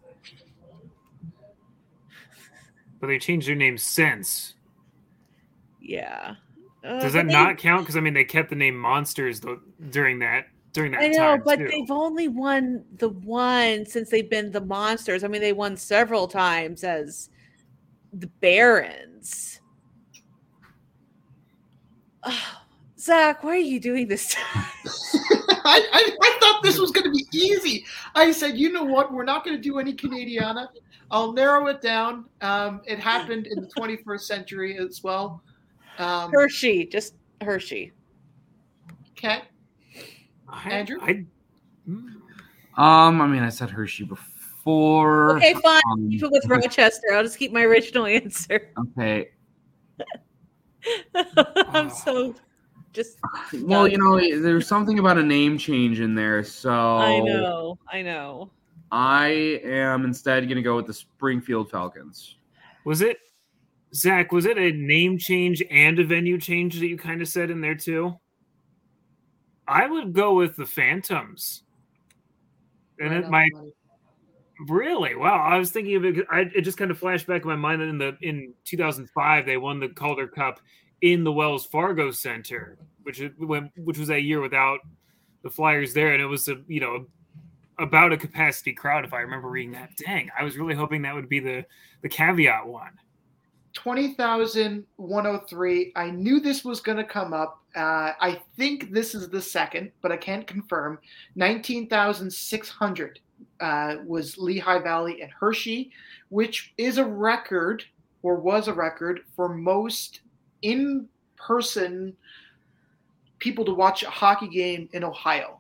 But they changed their name since. Yeah. Uh, Does that they, not count? Because I mean, they kept the name Monsters though, during that during that I know, time. but too. they've only won the one since they've been the Monsters. I mean, they won several times as the Barons. Oh, Zach, why are you doing this? I, I, I thought this was going to be easy. I said, you know what? We're not going to do any Canadiana. I'll narrow it down. Um, it happened in the twenty-first century as well. Um, Hershey, just Hershey. Okay. Andrew? I, I, um, I mean, I said Hershey before. Okay, fine. Um, Keep it with Rochester. I'll just keep my original answer. Okay. I'm so just. Well, you know, there's something about a name change in there, so I know, I know. I am instead going to go with the Springfield Falcons. Was it, Zach, was it a name change and a venue change that you kind of said in there too? I would go with the Phantoms. And Right it on might the money. really wow. I was thinking of it. I, it just kind of flashed back in my mind that in the in two thousand five they won the Calder Cup in the Wells Fargo Center, which is when which was that year without the Flyers there, and it was a you know about a capacity crowd. If I remember reading that, dang, I was really hoping that would be the the caveat one. twenty thousand one hundred three. I knew this was going to come up. Uh, I think this is the second, but I can't confirm. nineteen thousand six hundred uh, was Lehigh Valley and Hershey, which is a record, or was a record, for most in-person people to watch a hockey game in Ohio.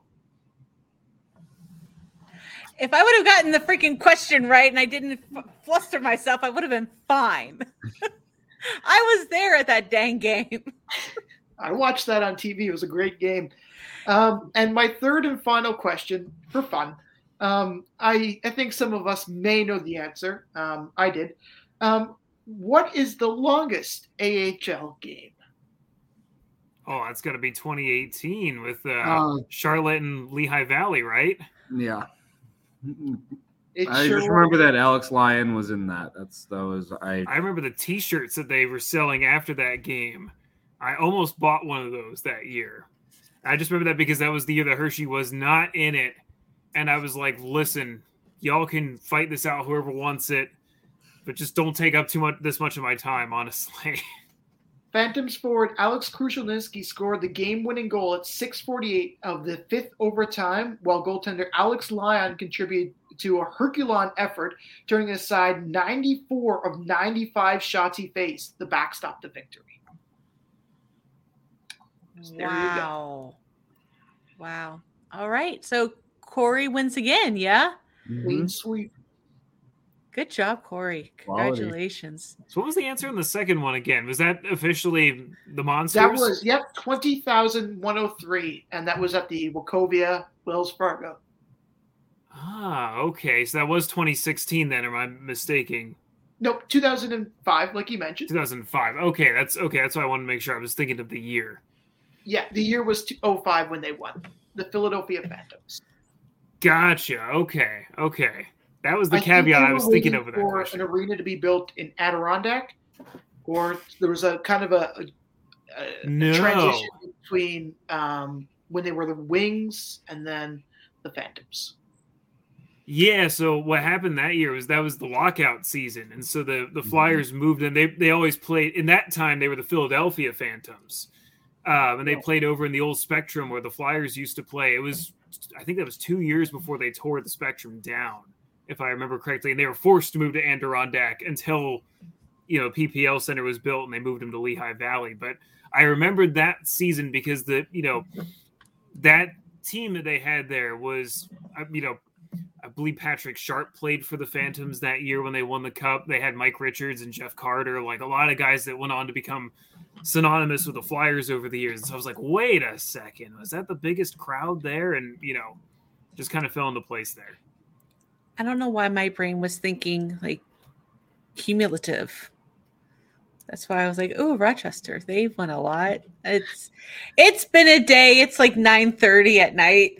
If I would have gotten the freaking question right and I didn't f- fluster myself, I would have been fine. I was there at that dang game. I watched that on T V. It was a great game. Um, and my third and final question, for fun, um, I, I think some of us may know the answer. Um, I did. Um, what is the longest A H L game? Uh, Oh, that's got to be twenty eighteen with uh, Uh, Charlotte and Lehigh Valley, right? Yeah. It I sure just remember that Alex Lyon was in that. That's that was I. I remember the T-shirts that they were selling after that game. I almost bought one of those that year. I just remember that because that was the year that Hershey was not in it, and I was like, "Listen, y'all can fight this out, whoever wants it, but just don't take up too much this much of my time, honestly." Phantoms forward Alex Krushelnyski scored the game-winning goal at six forty-eight of the fifth overtime, while goaltender Alex Lyon contributed to a Herculon effort, turning aside ninety-four of ninety-five shots he faced. The backstop the victory. So there you go. Wow. Wow. All right. So Corey wins again, yeah? Clean sweep. Good job, Corey. Congratulations. Quality. So what was the answer in the second one again? Was that officially the Monsters? That was, yep, twenty thousand one hundred three, and that was at the Wachovia Wells Fargo. Ah, okay. So that was twenty sixteen then, or am I mistaking? Nope, two thousand five, like you mentioned. two thousand five. Okay, that's okay. That's why I wanted to make sure. I was thinking of the year. Yeah, the year was oh five when they won. The Philadelphia Phantoms. Gotcha. Okay. Okay. That was the I caveat I was thinking of. Over For that question. An arena to be built in Adirondack, or there was a kind of a, a, a no. transition between um, when they were the Wings and then the Phantoms. Yeah, so what happened that year was that was the lockout season, and so the, the Flyers mm-hmm. moved, and they they always played in that time. They were the Philadelphia Phantoms, um, and they oh. played over in the old Spectrum where the Flyers used to play. It was, I think, that was two years before they tore the Spectrum down, if I remember correctly, and they were forced to move to Adirondack until you know P P L Center was built, and they moved them to Lehigh Valley. But I remembered that season because the you know that team that they had there was you know. I believe Patrick Sharp played for the Phantoms that year when they won the Cup. They had Mike Richards and Jeff Carter, like a lot of guys that went on to become synonymous with the Flyers over the years. And so I was like, wait a second, was that the biggest crowd there? And, you know, just kind of fell into place there. I don't know why my brain was thinking like cumulative. That's why I was like, oh, Rochester, they've won a lot. It's It's been a day. It's like nine thirty at night.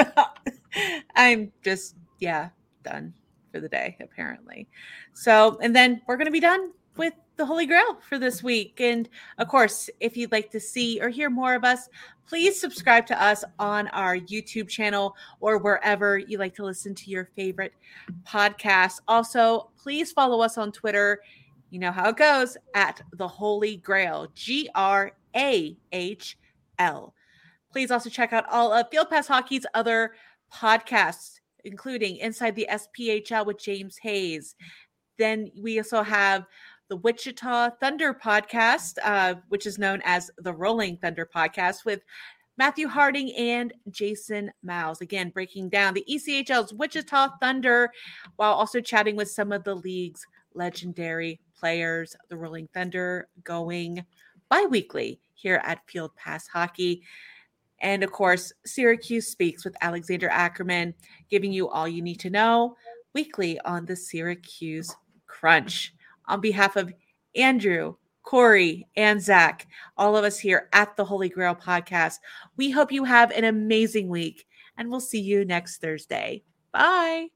I'm just, yeah, done for the day, apparently. So, and then we're going to be done with the Holy Grail for this week. And of course, if you'd like to see or hear more of us, please subscribe to us on our YouTube channel or wherever you like to listen to your favorite podcasts. Also, please follow us on Twitter. You know how it goes, at the Holy Grail, G R A H L. Please also check out all of Field Pass Hockey's other podcasts, including Inside the S P H L with James Hayes. Then we also have the Wichita Thunder podcast, uh, which is known as the Rolling Thunder podcast with Matthew Harding and Jason Miles. Again, breaking down the E C H L's Wichita Thunder while also chatting with some of the league's legendary players. The Rolling Thunder going bi-weekly here at Field Pass Hockey. And of course, Syracuse Speaks with Alexander Ackerman, giving you all you need to know weekly on the Syracuse Crunch. On behalf of Andrew, Corey, and Zach, all of us here at the Holy Grail podcast, we hope you have an amazing week, and we'll see you next Thursday. Bye.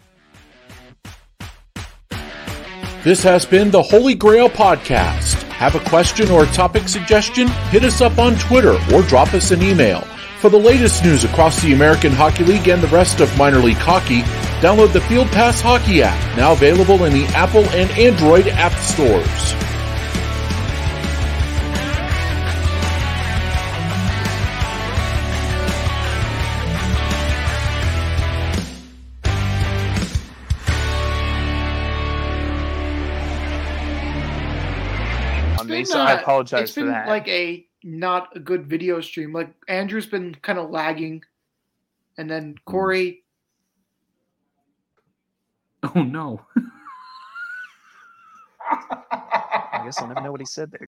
This has been the Holy Grail podcast. Have a question or a topic suggestion? Hit us up on Twitter or drop us an email. For the latest news across the American Hockey League and the rest of minor league hockey, download the Field Pass Hockey app, now available in the Apple and Android app stores. Been, so uh, I apologize it's been for that. Like a not a good video stream. Like Andrew's been kind of lagging, and then Corey. Oh no! I guess I'll never know what he said there.